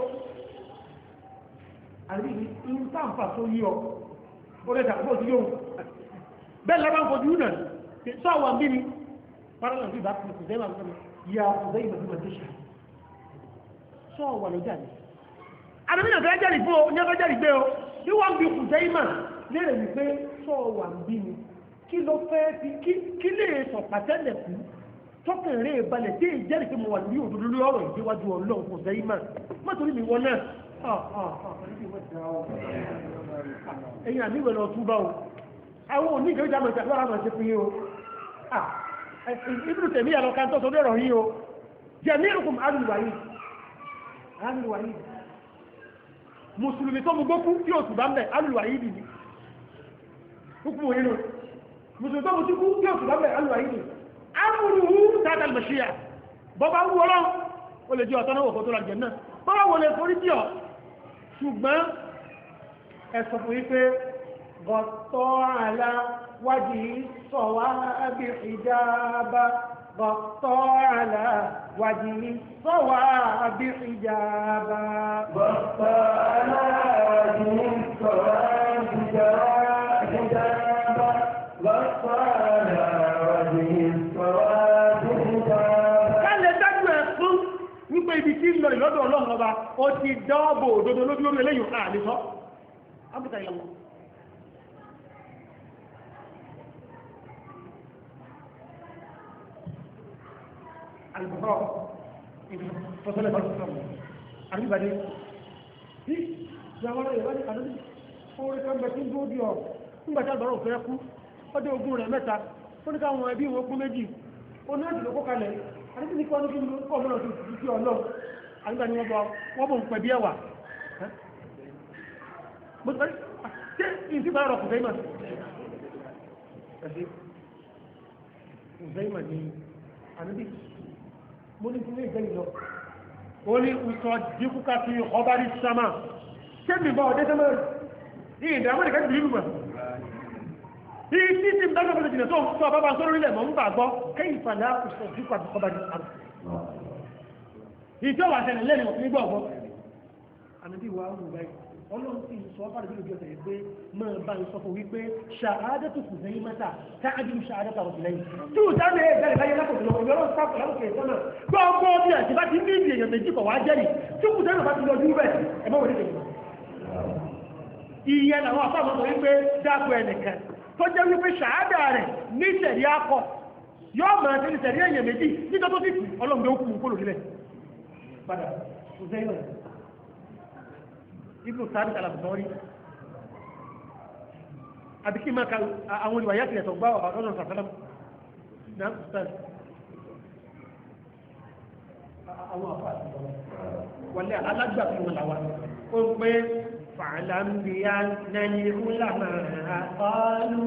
A: àrí ní sáǹfà tó yí ọ ó lẹ́ta pọ̀ sí yóò bẹ́ẹ̀ lọ́bá ń fojú náà sọ àwọn bí ni parallel bí bá kùn kùn zẹ́mà fún ya ọ̀zẹ́ ìmọ̀ sí mọ̀tíṣà sọ wà lọ́jà ní ànàbí náà fẹ́ jẹ́rì fún o ní ọjọ́ jẹ́rì gbé o ní wọ́n bí kùn zẹ́ ìmọ̀ lérè wípé sọ wà bí ni kí ló fẹ́ fi kí lè sọ pàtẹ́lẹ̀ kú tọ́kẹ̀rẹ́ ìbalẹ̀ tí ìjẹ́rì tí mo wà ní òdúdú lórí ọ̀rọ̀ ìdíwájú ọlọ́run kò zẹ́ ìmọ̀ mọ́tòrí mi wọ́n náà ẹ̀yìn àníwẹ̀ lọ túbá o àwọn oníjẹ́ ìjámọ̀ ìtàkùn àwọn àmọ̀ ṣe fún yín o ibùdó tẹ̀mí àlọ́ kan tó sọdọ̀ ọ̀rọ̀ yín o jẹ̀mí ìrùkùn alùwàyí mùsùlùmí tó mú gbókú tí ó tùbá ń bẹ̀ alùwàyí dì ní hukumu yìí mùsùlùmí tó mú tí kú tí ó tùbá ń bẹ̀ alùwàyí dì amúrùhù tààtà al-mashiyah bọ́bá wú ọlọ́ o lè jẹ́ ọ̀tọ́ náà wọ̀kọ́ tó rà jẹ́ náà bọ́bá wọlé forí tí ọ ṣùgbọ́n ẹ̀sọ̀ fún wípé gọ̀tọ́ àlá wájì sọ̀wá bí ìjábá gọ̀tọ́ àlá wájì sọ̀wá bí ìjábá
B: gọ̀tọ́ àlá wájì sọ̀wá bí ìjábá gọ̀tọ́ àlá wájì sọ̀wá bí ìjábá.
A: kálẹ̀ dájú ẹ̀ fún wípé ibi tí ń lọ ìlọ́dọ̀ ọlọ́run ọba ó ti dọ́ọ̀bò òdodo lójú lórí eléyìn àlèsọ́ ábùkà ìlànà alùpùpọ̀ ìfọ̀sọ́lẹ̀ fọ́sọ́lẹ̀ àríbàdé tí ìjàwọ́lẹ̀ ìwádìí àdúgbì orí kan bẹ̀ tí ń gbóòdì ọ̀ nígbàtí àgbàrá òfẹ́ kú ọdẹ ogun rẹ̀ mẹ́ta ó ní káwọn ẹbí wọn kú méjì ó ní láti lókó kalẹ̀ àdúgbì ní kọ́ ní kí ọmọ náà ti fi ọlọ́ àríbà ni wọ́n bọ̀ ń pẹ̀ bí ẹwà ṣé ìsí bá rọ̀ kùfẹ́ ìmọ̀ ni àdúgbì mo ní ilé ìjẹ́ ìlọ ó ní ìsọ̀ díkúká fi ọba rí sámà ṣé mi bá ọdẹ́ sẹ́mọ̀ ní ìdá amẹ́ríkà ti bìlú mọ̀ ní tí tí bá gbọ́dọ̀ jìnà tó ọba bá sọ́rọ̀ ilẹ̀ mọ̀ ń bà gbọ́ kẹ́yìn fàlà ìsọ̀ díkúká fi ọba rí sámà ìjọ wà sẹ́lẹ̀ lẹ́nu nígbà ọ̀gbọ́ àmì wà ń báyìí ọlọ́run sì sọ fàdé bí ọjọ́ tẹ̀lé pé máa bá ń sọ fún wípé ṣàádẹ́tù kù sẹ́yìn mẹ́ta káàdì ṣàádẹ́tù àwọn ìlẹ́yìn tí ó dáná ẹ̀ jáde láyé lápò ìlọ ìlọ́rọ̀ sáfù láwùjọ ìsọ́nà gbọ́ngbọ́ bí àti bá ti ní ìdí èèyàn méjì kọ̀ wá jẹ́rì tí kù sẹ́yìn bá ti lọ jú bẹ́ẹ̀ ẹ mọ́ wọlé tẹ̀lé ìyẹn làwọn afáàmọ́ sọ wípé dákú ẹnìkan tó jẹ́ wípé ṣàádà rẹ̀ ní ìṣẹ̀rí akọ yóò máa ti ní ìṣẹ̀rí èèyàn méjì nítorí tó ti kù ọlọ́run ó kù kó lòdì bẹ́ẹ̀ padà kù sẹ́yìn rẹ̀ ibùdó sáàbì tàlàbùsọ́rí àbí kí máa ka àwọn ìwà yàtì ẹ̀tọ̀ gbá ọ̀rọ̀ sàfẹ́lẹ́mù náà sẹ́lẹ̀ àwọn àfáàtì wọlé alágbàfí wọn làwà ó pé fàálàmbíyà nẹni húlàmà àkọọ́lù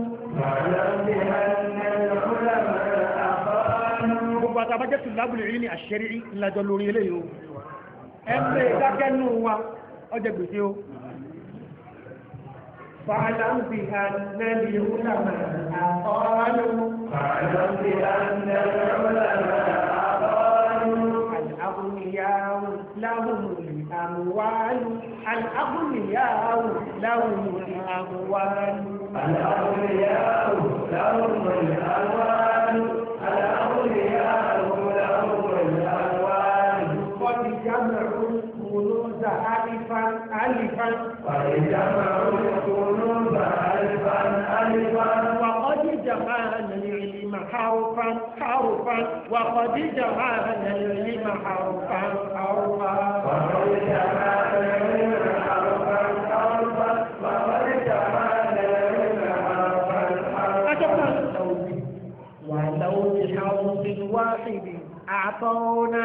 A: gbogbo àtàbájẹ́ tó lábùlẹ̀ rí ní àṣẹ́rí ìlàjọ lórí eléyìí o ẹgbẹ́ ìdákẹ́nù wa ọjọ́ gbèsè o fàálàm bí ànẹ́lì ulama àkọọ́lù fàálàm bí ànẹ́lì ulama àkọọ́lù al-aghniyaa'u lahumul amwaalu al-aghniyaa'u lahumul amwaalu al-aghniyaa'u lahumul amwaalu al-aghniyaa'u lahumul amwaalu qad jama'u ألفا
B: فجمعوا الكنوز ألفا
A: وقد جمعنا العلم حرفا وقد جمعنا العلم حرفا
B: وقد جمعنا العلم حرفا وقد جمعنا العلم حرفا
A: ولو بحرف واحد أعطونا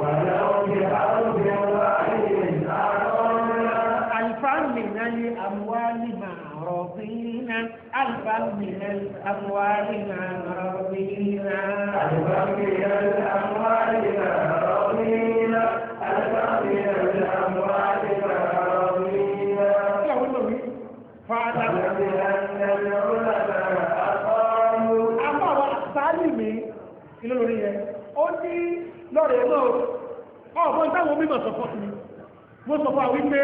A: ألفا من الأموال مع رضينا ألفا من الأموال مع رضينا
B: ألفا من الأموال مع رضينا ألفا من الأموال مع رضينا
A: فاعلم
B: بأن العلماء أقاموا
A: أما وأحسالي إلى الورية ó ní lọ́rẹ̀ náà ọ̀bọ̀n táwọn mímọ̀ sọ fún mi mo sọ fún àwọn wípé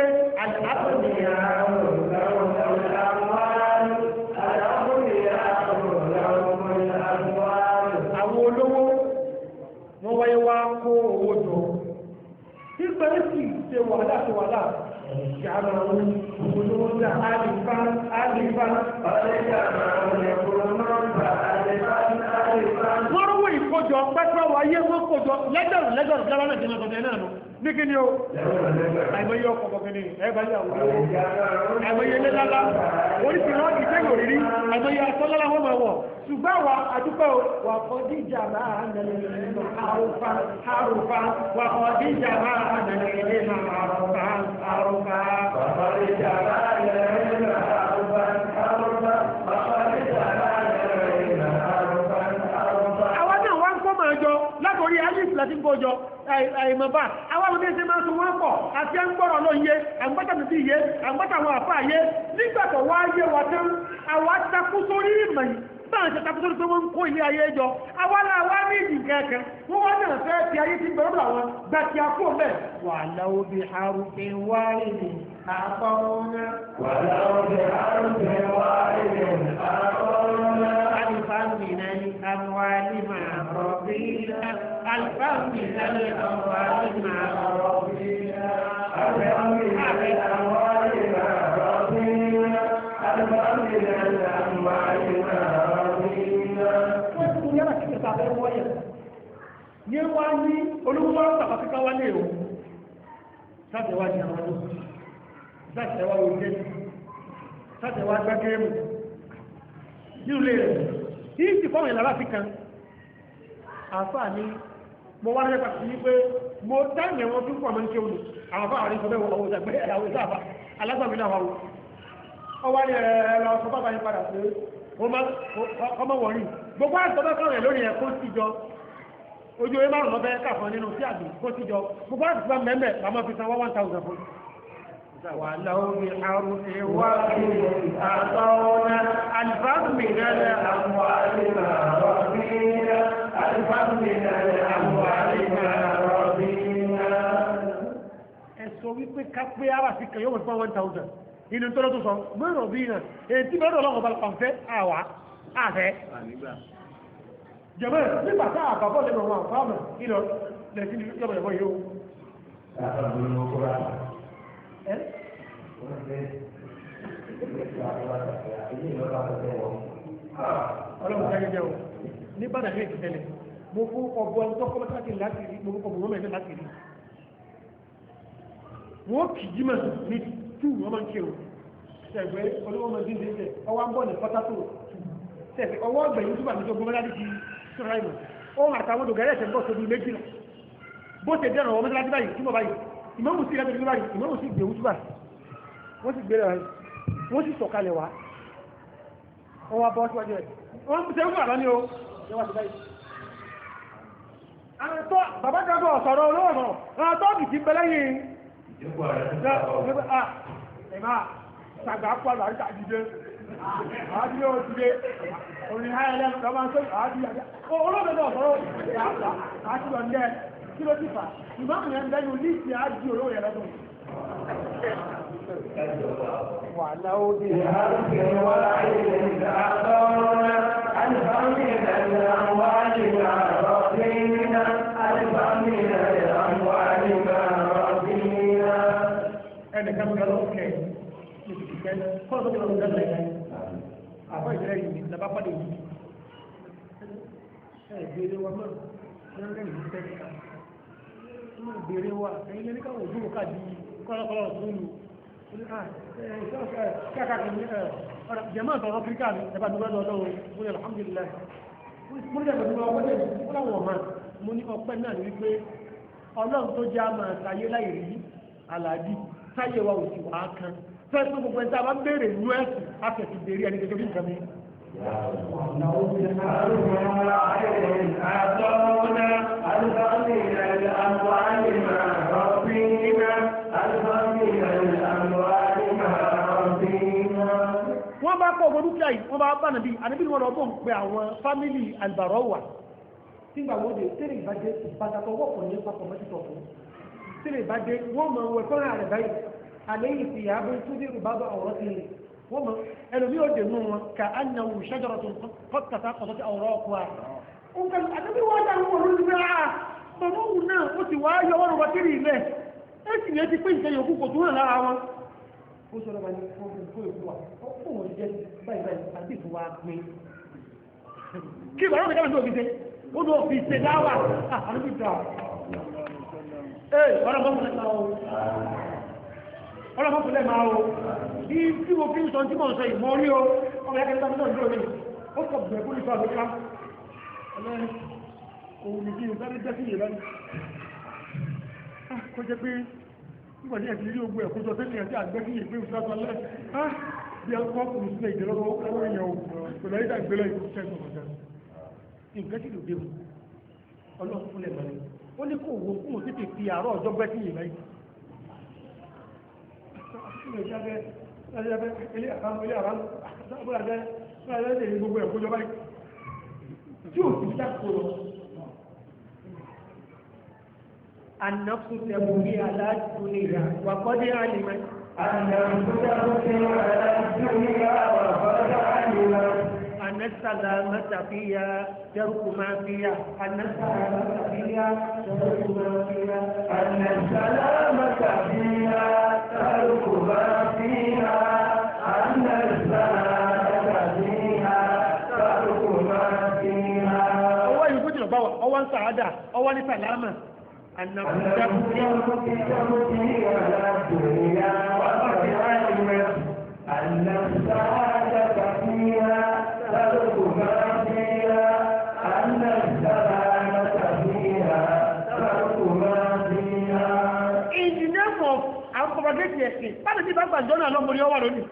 A: àwọn olówó wọ́n wáyé wá kó owó jọ tí pẹ́lẹ́sì ṣe wàhálà ìṣàrà àwọn olówó ní àlìfà wọ́n rówó ìkójọ pẹ́pẹ́ wáyé wọ́n kójọ lẹ́gbẹ̀rún lẹ́gbẹ̀rún lẹ́gbẹ̀rún náà ní kí ni o àìmọye ọkọ̀ kọ̀kẹ́ni ẹgbà yàwó àìmọye lẹ́lálá oríṣìí náà ti tẹ́yìn òrírí àìmọye asọ́lọ́lá wọ́n máa wọ̀ ṣùgbọ́n wa àdúpẹ́ o wà kọ́díjà máa nàlẹ́ àrùfà wà kọ́díjà máa nàlẹ́ àrùfà wà kọ́díjà máa nàlẹ́ àrùfà àwọn náà wá ń kọ́ máa jọ látòrí alif láti ń kó jọ àìmọ̀bá àwọn ọmọdé ṣe máa tún wọ́n pọ̀ àti ẹgbọ́rọ̀ ló yé àgbátàmì sí yé àgbátàwọn àfáà yé nígbàtọ̀ wá yé wà tán àwọn takú sórí ìmọ̀ yìí báwọn ṣe takú sórí pé wọ́n ń kó ilé ayé jọ awálà wá ní ìdí kẹ́kẹ́ wọ́n wá náà fẹ́ ti ayé tí ń bẹ̀rẹ̀ àwọn gbà tí a kó mẹ́ wà láwọ́ bí arúgbé wá ìlú àpọ̀ọ́nà wà láwọ́ bí arúgbé wá ìlú àpọ̀ọ́nà alifáàmìnà àmúwálì máa rọ̀ bí alifáàmìnà àmúwálì máa rọ̀ bí alifáàmìnà àmúwálì máa rọ̀ bí alifáàmìnà àmúwálì máa rọ̀ bí wọ́n ti yára kí ẹ̀ta abẹ́ wọ́yẹ̀ ní wá ní olúwọ́ tàbátíká wá ní èrò sátẹ̀wá ní àwọn ọdún sátẹ̀wá oúnjẹ sátẹ̀wá gbẹ́gẹ́rẹ́mù ní ilé rẹ̀ tí ìsì fọ́wọ̀n ìlàrá fi kan àfáà ní mo wá rẹ̀ pàtàkì ní pé mo táìmẹ̀ wọn tún pọ̀ mọ́ ní kí olù àwọn afáà rí sọ́bẹ̀ wọ́n ọwọ́ ìgbẹ́ ẹ̀yàwó ìsáàfà alágbàmí náà wọ́n ọwá ní ẹ̀rọ sọ bàbá yín padà pé ọmọ wọ̀rí gbogbo àtọ́bẹ́ kan rẹ̀ lórí ẹ̀kọ́ síjọ ojú ẹ márùn lọ́bẹ́ káfọ́ nínú sí àgbè kó síjọ gbogbo àti fún mẹ́mẹ́ àmọ́ fi san 1000 fún wà láwọ́ bí àrùn ìwà àtọ́wọ́ná alifáàmìnàlẹ̀ àwọn àríwá rọ̀bìnà alifáàmìnàlẹ̀ àwọn àríwá rọ̀bìnà ẹ̀sọ́ wípé kápé ara sí kan yóò fún 1000 inú tó lọ́tọ́ sọ mẹ́rọ̀ bí náà èyí tí mẹ́rọ̀ lọ́wọ́ bá pàǹfẹ́ àwà àfẹ́ jẹ́mẹ́ nígbà tá àbábọ́ lè rọrùn àfáàmà ìlọ lẹ́sí ní lọ́bẹ̀lẹ̀bọ̀ yóò ọlọ́run jẹ́ jẹ́ o ní bàdà ní ìtìtẹ́lẹ̀ mo fún ọgbọ́ ẹni tó kọ́ mẹ́tàkì láti rí mo fún ọgbọ́ mẹ́tàkì láti rí wọ́n kì í jímọ̀ ní 2 wọ́n máa ń kéwò ṣẹ̀gbẹ́ olówó máa dín dín ọwọ́ ń bọ̀ ní pọ́tátò ṣẹ̀gbẹ́ ọwọ́ ọgbẹ̀yìn túbà ní ọgbọ́n mẹ́láti ti ṣọ́ra ìmọ̀ ohun àtàwọn ògẹ̀rẹ́ ẹ̀ṣẹ̀ ń bọ̀ sóbi méjìlá bó ṣe dẹ̀rọ̀ ọmọ mẹ́láti báyìí túbọ̀ báyìí ìmọ̀mù sí ìrẹ́bẹ̀rẹ̀ báyìí ìmọ̀mù sí gbèwú túbà wọ́n sì gbére báyìí wọ́n sì sọ̀kalẹ̀ wá wọ́n wá bọ́ síwájú ẹ̀ wọ́n ṣe ń fà ní o ṣe wá sí báyìí àtọ́ bàbá gbàgbọ́ ọ̀sọ̀rọ̀ olóòrùn àtọ́ bì ti bẹ́lẹ́yìn ẹ̀mà ṣàgbà pọ̀ àríkà jíde àádìí ó ti dé orin ayẹlẹ́ lọ́wọ́ tó àádìí olóògbé ọ̀sọ̀rọ̀ àti ọ̀ndẹ́ kí ló ti fà ìmọ̀kùnrin ẹ̀ndẹ́nu ní ìsìn àádìí olóòrùn ẹ̀lọ́dún wà láwó bí i ẹnìkan bí ọlọ́ọ̀kẹ́ ní ìpìkẹ́ kọ́lọ̀ tó bí ọlọ́ọ̀kẹ́ lẹ́yìn àbọ̀ ìrẹ́ yìí lábá pàdé yìí ẹ̀gbẹ̀rẹ̀ wa mọ́ lẹ́rẹ́ ìlú tẹ́lẹ̀ mọ́ ìgbèrè wa ẹ̀yìn lẹ́ní káwọn òjú òkà di kọ́lọ̀kọ́lọ̀ tó lù jẹ́mọ́ ìtọ̀ Áfíríkà ní ẹbá tó gbẹ́dọ̀ ọlọ́run mo ní alhamdulillah mo ní ẹgbẹ̀rẹ̀ ọgbẹ́ ọlọ́run ọmọ mo ní ọpẹ́ náà ní wípé ọlọ́run tó jẹ́ àmà sáyé láì rí àlàájì sáyé wa òsì wà á kan fẹ́ tó gbogbo ẹ̀ta bá bèèrè ìlú ẹ̀sùn afẹ́sì bèèrè ẹni gẹ́gẹ́ bí nǹkan mi. wọ́n bá kọ́ ọgbọ̀n dúkìá yìí wọ́n bá bá nàbí àníbí wọn lọ́gbọ̀n pé àwọn fámílì àlùbárọ́wà tí gbàgbọ́ de tẹ́lẹ̀ ìbàjẹ́ ìbátàkọ́ wọ́pọ̀ ní pápọ̀ mọ́títọ̀ fún sílẹ̀ bá dé wọ́n mọ̀ wẹ̀ fọ́nà rẹ̀ báyìí àlẹ́yìn sí ààbò tó dé ìbábọ̀ ọ̀rọ̀ sí rẹ̀ wọ́n mọ̀ ẹlòmí ó dè nù wọn ka annahu shajaratun kọ́kàtà kọ̀tọ́ sí ọ̀rọ̀ ọkọ̀ à. nǹkan àtàbí wọ́n dá wọn lórí pé àà bàbá òun náà ó ti wá yọ wọn wákìrì ilẹ̀ ẹ sì yẹ ti pé nǹkan yòókù kò tún hàn lára wọn. ó sọ lọ́wọ́ ní fún ìfún wa ó fún wọn jẹ báyìí báyìí àti ìfún wa pín. kí ìbára mi dáhùn tó fi ṣe ó lọ fi ṣe dáwà àbí ọlọ́mọ́fúnlẹ̀ máa o bí tí mo fi ń sọ tí mo ń sọ ìmọ̀ orí o ọmọ ẹgbẹ́ tó ń dúró ní ó kọ̀ bẹ̀rẹ̀ fún ìfà lókà ọlọ́rin òun ní kí n sáré jẹ́ sí ìrẹ́lẹ́ kó jẹ́ pé nígbà ní ẹ̀sìn rí ogun ẹ̀kójọ tẹ́lẹ̀ àti àgbẹ́ sí ìgbé ìfúnṣọ́ lẹ́ bí ẹkọ́ kùn sílẹ̀ ìdẹ́lọ́wọ́ ọwọ́ èèyàn ò pẹ̀lú ẹ̀dà ìgbélẹ̀ ìfúnṣẹ́ ìgbọ̀nà nǹkan sì ló dé mu ọlọ́run fúnlẹ̀ mọ́ni ó ní kó wo kún títí fi àárọ̀ ọjọ́ gbẹ́ sí ìlẹ́ النفس تبكي على الدنيا وقد علمت
B: النفس تبكي على الدنيا وقد علمت
A: أن السلامة فيها ترك ما فيها أن السلامة فيها ترك ما فيها
B: أن السلامة فيها ترك ما فيها أن السلامة فيها ترك ما فيها
A: هو يقول له بابا هو سعادة هو سلامة النفس تبكي
B: على الدنيا وقد علمت أن السعادة فيها ترك ما فيها أن السلامة فيها ترك ما فيها.
A: In the name of our propagating ẹ̀sìn, báyìí tí bá gbà jọ́nà lọ́mọ ní ọwà lónìí.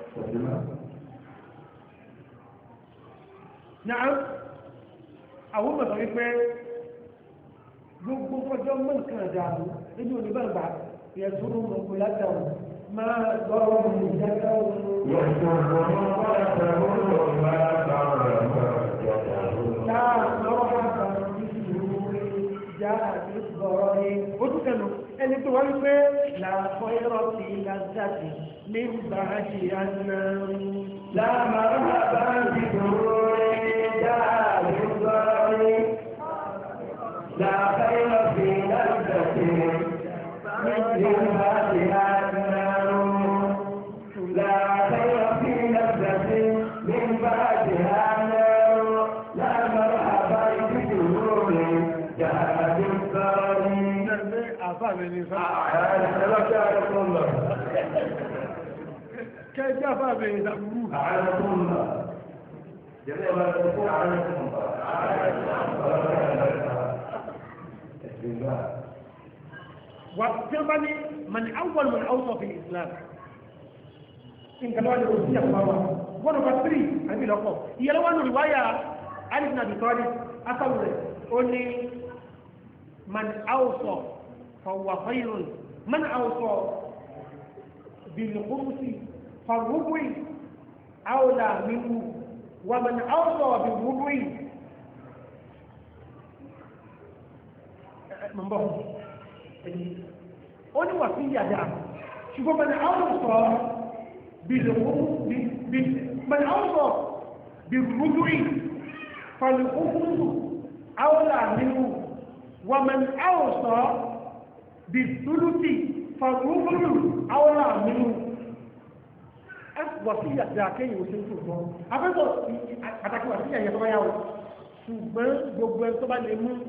A: Náà, àwọn mọ̀ sọ wípé gbogbo ọjọ́ mọ́ nǹkan àdáàbò nínú onígbàgbà yẹ̀sùn mọ̀kù látàwọn máa gbọ́rọ̀ mú ìjágbá òun. Ẹni tó wá wípé làkọ́ ẹ̀rọ sí lásàtì ní bàájì àná.
B: Láàmà bàbá ti dúró rí dáàbò gbọ́rí. لا خير في لذة من بعدها النار لا خير في لذة من بعدها النار لا مرحبا بسرور جاء بالضرر
A: كيف جاء بين ذنبه
B: أعانكم الله جميع ما تقول أعانكم الله
A: وثمني من أول من أوصى في الإسلام إن كانوا يقولون يقولون ونبقى 3 أبي لقب يلوان رواية علي بن أبي طالب أصور أني من أوصى فهو خير من أوصى بالخمس فالربع أولى منه ومن أوصى بالربع من بعض ó ní wà sí ìyàdá ṣùgbọ́n mẹ́ni áwùsọ̀ mẹ́ni áwùsọ̀ bí rúdúrí fàlùkúkúrú áwùlà nínú wà mẹ́ni áwùsọ̀ bí túlùtì fàlùkúkúrú áwùlà nínú wà sí ìyàdá kéyìn òṣèlú ṣùgbọ́n afẹ́sọ̀ àtàkì wà sí ìyàyẹ tó bá yáwó ṣùgbọ́n gbogbo ẹ̀ tó bá lè mú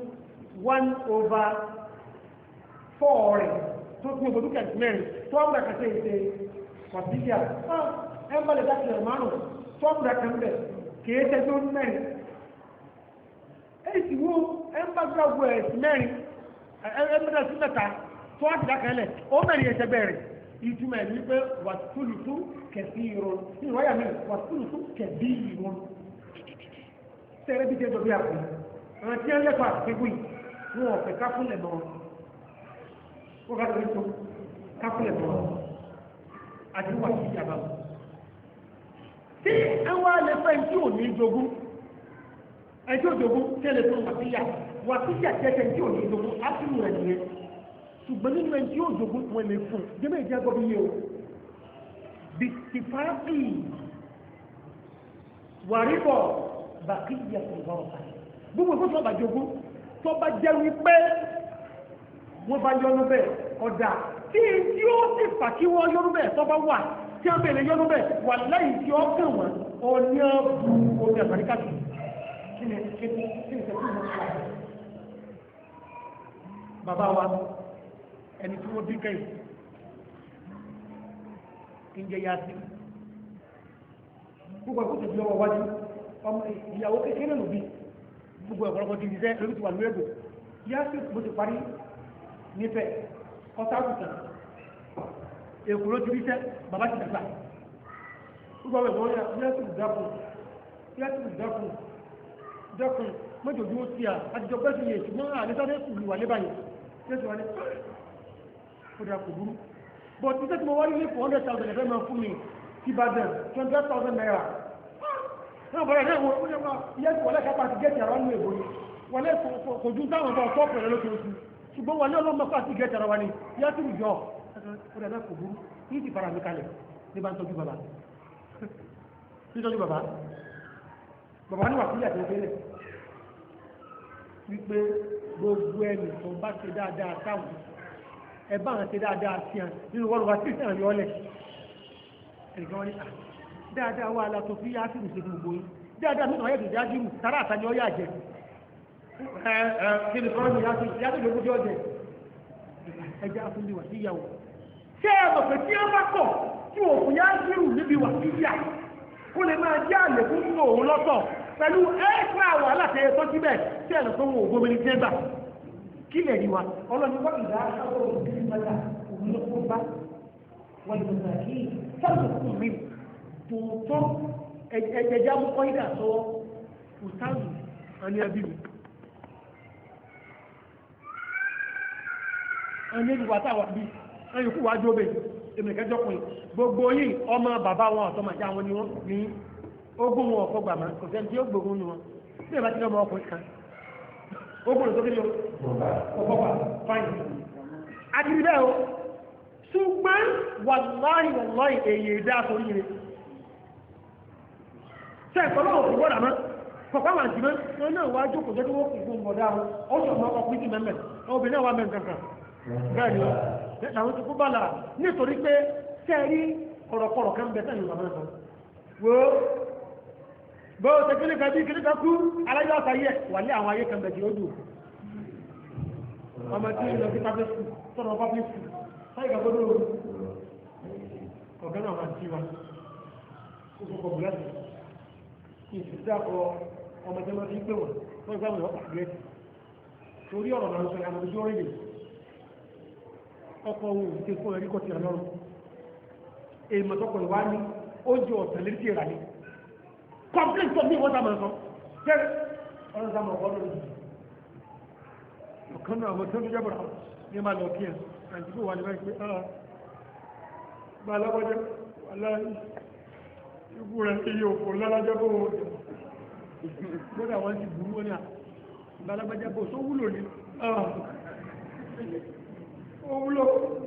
A: 1/4 rẹ̀ tó kún ògbò dúkẹ̀ mẹ́rin tó ń gbà kàtẹ́ ìṣe pàtíkà ẹgbẹ́ lè dákìlẹ̀ márùn tó ń gbà kan bẹ̀ kìí tẹ́ tó mẹ́rin èyí wo ẹgbẹ́ gbàgbọ́ ẹ̀sì mẹ́rin ẹgbẹ́ sí mẹ́ta tó wá ti dákẹ́lẹ̀ ó mẹ́rin ẹ̀ṣẹ́ bẹ̀rẹ̀ ìtumọ̀ ẹ̀ wípé wà túlùtù kẹfì irun ní ìwáyà mi wà túlùtù kẹbí irun tẹ́rẹ́ bí jẹ́ jọ bí àpò àwọn tí wọ́n lẹ́kọ̀ọ́ àtẹ́gbù yìí wọn ọ̀fẹ́ káfúnlẹ̀ mọ́ wọ́n ká lórí tó káfúnlẹ̀ mọ́ àti wà sí ìjàmbá tí ẹwà lè fẹ́ tí ò ní jogún ẹjọ́ jogún tẹ́lẹ̀ tó wà sí ìyà tẹ́tẹ́ tí ò ní jogún á sì rẹ̀ nìyẹn ṣùgbọ́n nínú ẹni tí ó jogún wọn lè fún jẹ́mẹ̀ ìjẹ́ gbọ́ bí yé o bí ti fàáfì wàríbọ̀ bàkíyà tó wà ọ̀pá gbogbo ìfọ́sọ̀ ọba jogún tó bá jẹ́ wípé wọ́n bá yọnu bẹ́ẹ̀ ọ̀dà tí ó sì fà kí wọ́n yọnu bẹ́ẹ̀ tó bá wà tí wọ́n bèèrè yọnu bẹ́ẹ̀ wà lẹ́yìn tí ó kàn wọ́n ọ̀ní ọ̀bù omi àfàríkàtì kí ni sẹ́kù mọ́ bàbá wa ẹni tí wọ́n bí kẹ́yìn ń jẹ yá sí gbogbo ẹ̀kọ́ tẹ̀sí lọ́wọ́ wájú ọmọ ìyàwó kékeré lòbí gbogbo ọ̀pọ̀lọpọ̀ ti ṣiṣẹ́ lórí ti wà lórí ẹ̀bù yá sí mo ti parí nífẹ̀ẹ́ ọ̀tá àgùntàn èkó ló ti ríṣẹ́ bàbá ti dàgbà gbogbo ẹ̀kọ́ yá sí dákun mọ́jọ̀dú ó ti àtijọ́ pẹ́sì yẹ ṣùgbọ́n àlẹ́sáré kùlù wà lébàáyé tẹ́sì wà ní ọdá kò burú but títẹ́ tí mo wá nílé 400,000 ẹ̀fẹ́ máa fún mi ti Ìbàdàn 20,000 naira náà bọ̀rẹ̀ náà wọ́n yẹ́ sí wọlé kápá ti gẹ́ẹ̀tì ara nínú èbò ni wọlé kò jú táwọn bá ọ̀tọ́ pẹ̀lẹ́ lóṣooṣù ṣùgbọ́n wọlé ọlọ́mọpá ti gẹ́ẹ̀tì ara wa ni yá sí ìjọ ọdá náà kò burú ní ti fara mi kalẹ̀ ní bá ń tọ́jú bàbá bàbá ní wà sílẹ̀ tó fẹ́lẹ̀ wípé gbogbo ẹni tó bá ṣe dáadáa sáwọn ẹbá àwọn ṣe dáadáa sí àn nínú wọ́n wá sí ìsàn yọ́lẹ̀ ẹ̀gbọ́n wọn ní dáadáa wà látọ̀ sí yá sírù ṣe gbogbo yìí dáadáa nínú ayé ìdíjá jírù tàrà àtàní ọyá jẹ kí ni kọ́ ní yá sírù lógún jọ jẹ ẹjẹ́ afúnlé wà sí ìyàwó ṣé ẹ mọ̀ pé tí ó bá kọ̀ tí òkú yá sírù níbi wà sí ìyà kó lè máa jẹ́ àlékún fún òun lọ́tọ̀ pẹ̀lú ẹ́ẹ̀kọ́ àwọn alátẹ̀yẹ tó síbẹ̀ tí ẹ̀nà tó wọ́n ògbómi ní tẹ́gbà kí lè rí wa ọlọ́ni wọ́n ìdá aṣọ́wọ́ òbí mẹ́ta òun ló kó bá wọ́n lè mọ̀ kí sọ́dọ̀ fún mi tòótọ́ ẹ̀jẹ̀já mú kọ́ ìdá sọ́wọ́ òtáàlù àní ẹbí mi àní ẹbí wa táwà bí ẹni kú wá jóbe èmi kẹjọ pin gbogbo yìí ọmọ bàbá wọn ọ̀tọ́màjá wọn ni wọ́n ní ogún wọn ọ̀pọ̀ gbàmà kò sẹ́ni tí ó gbógun ní wọn bí ẹ̀bá tí lọ́mọ ọkùnrin kan ogún rẹ̀ tó kí ló ọ̀pọ̀ gbà fáyìn àdìrí bẹ́ẹ̀ o ṣùgbọ́n wàláhì èyí ìdá àtòrí rẹ̀ ṣe ẹ̀kọ́ náà kò gbọ́dà mọ́ kọ̀kọ́ wà jùmọ́ wọn náà wá jókòó jẹ́ tó wọ́n kìí fún ọ̀dá wọn ó sọ mọ́ ọkùnrin ti mẹ́mẹ́ obìnrin náà wà mẹ́ nǹkan kan bẹ́ẹ̀ ni làwọn ti kú bàlà nítorí pé sẹ́ẹ̀rí ọ̀rọ̀kọ̀rọ̀ kan bẹ̀ sẹ́yìn bàbá sọ wo bó ṣe kí ní kan bí kí ní kan kú aláyọ̀ àtàyẹ wà lé àwọn ayé kan bẹ̀ tí ó dùn ọmọ tí ó lọ sí public school sọ̀rọ̀ public school sáyẹ̀ gbọ́dọ̀ ọ̀gá náà máa ti wa ó kọ́kọ́ bù láti ìsìdákọ̀ ọmọ tí wọ́n ti ń pè wọ́n wọ́n gbá wọn ọ̀pá gẹ́ẹ̀tì torí ọ̀rọ̀ náà sọ ìyàmọ̀ ojú orílẹ̀ ọkọ̀ ohun ìṣe fún ẹ̀rí kọ̀tì ọlọ́run èèmọ̀ tọkọ̀ ìwá ní oúnjẹ ọ̀tẹ̀ lérí tí ìrà ní complete of me wọ́n sàmọ̀ sọ jẹ́rẹ̀ ọ̀rọ̀ sàmọ̀ ọ̀rọ̀ lórí ọ̀kan náà àwọn tó ń jẹ́ bọ̀rọ̀ ní máa lọ kí ẹ̀ àti kó wà ní báyìí pé bá alábọ́jẹ́ aláì ikú rẹ̀ iye òfò lálájẹ́ bó gbọ́dọ̀ àwọn ti burú wọn ní bá alábọ́jẹ́ bó tó wúlò ní ó wúlò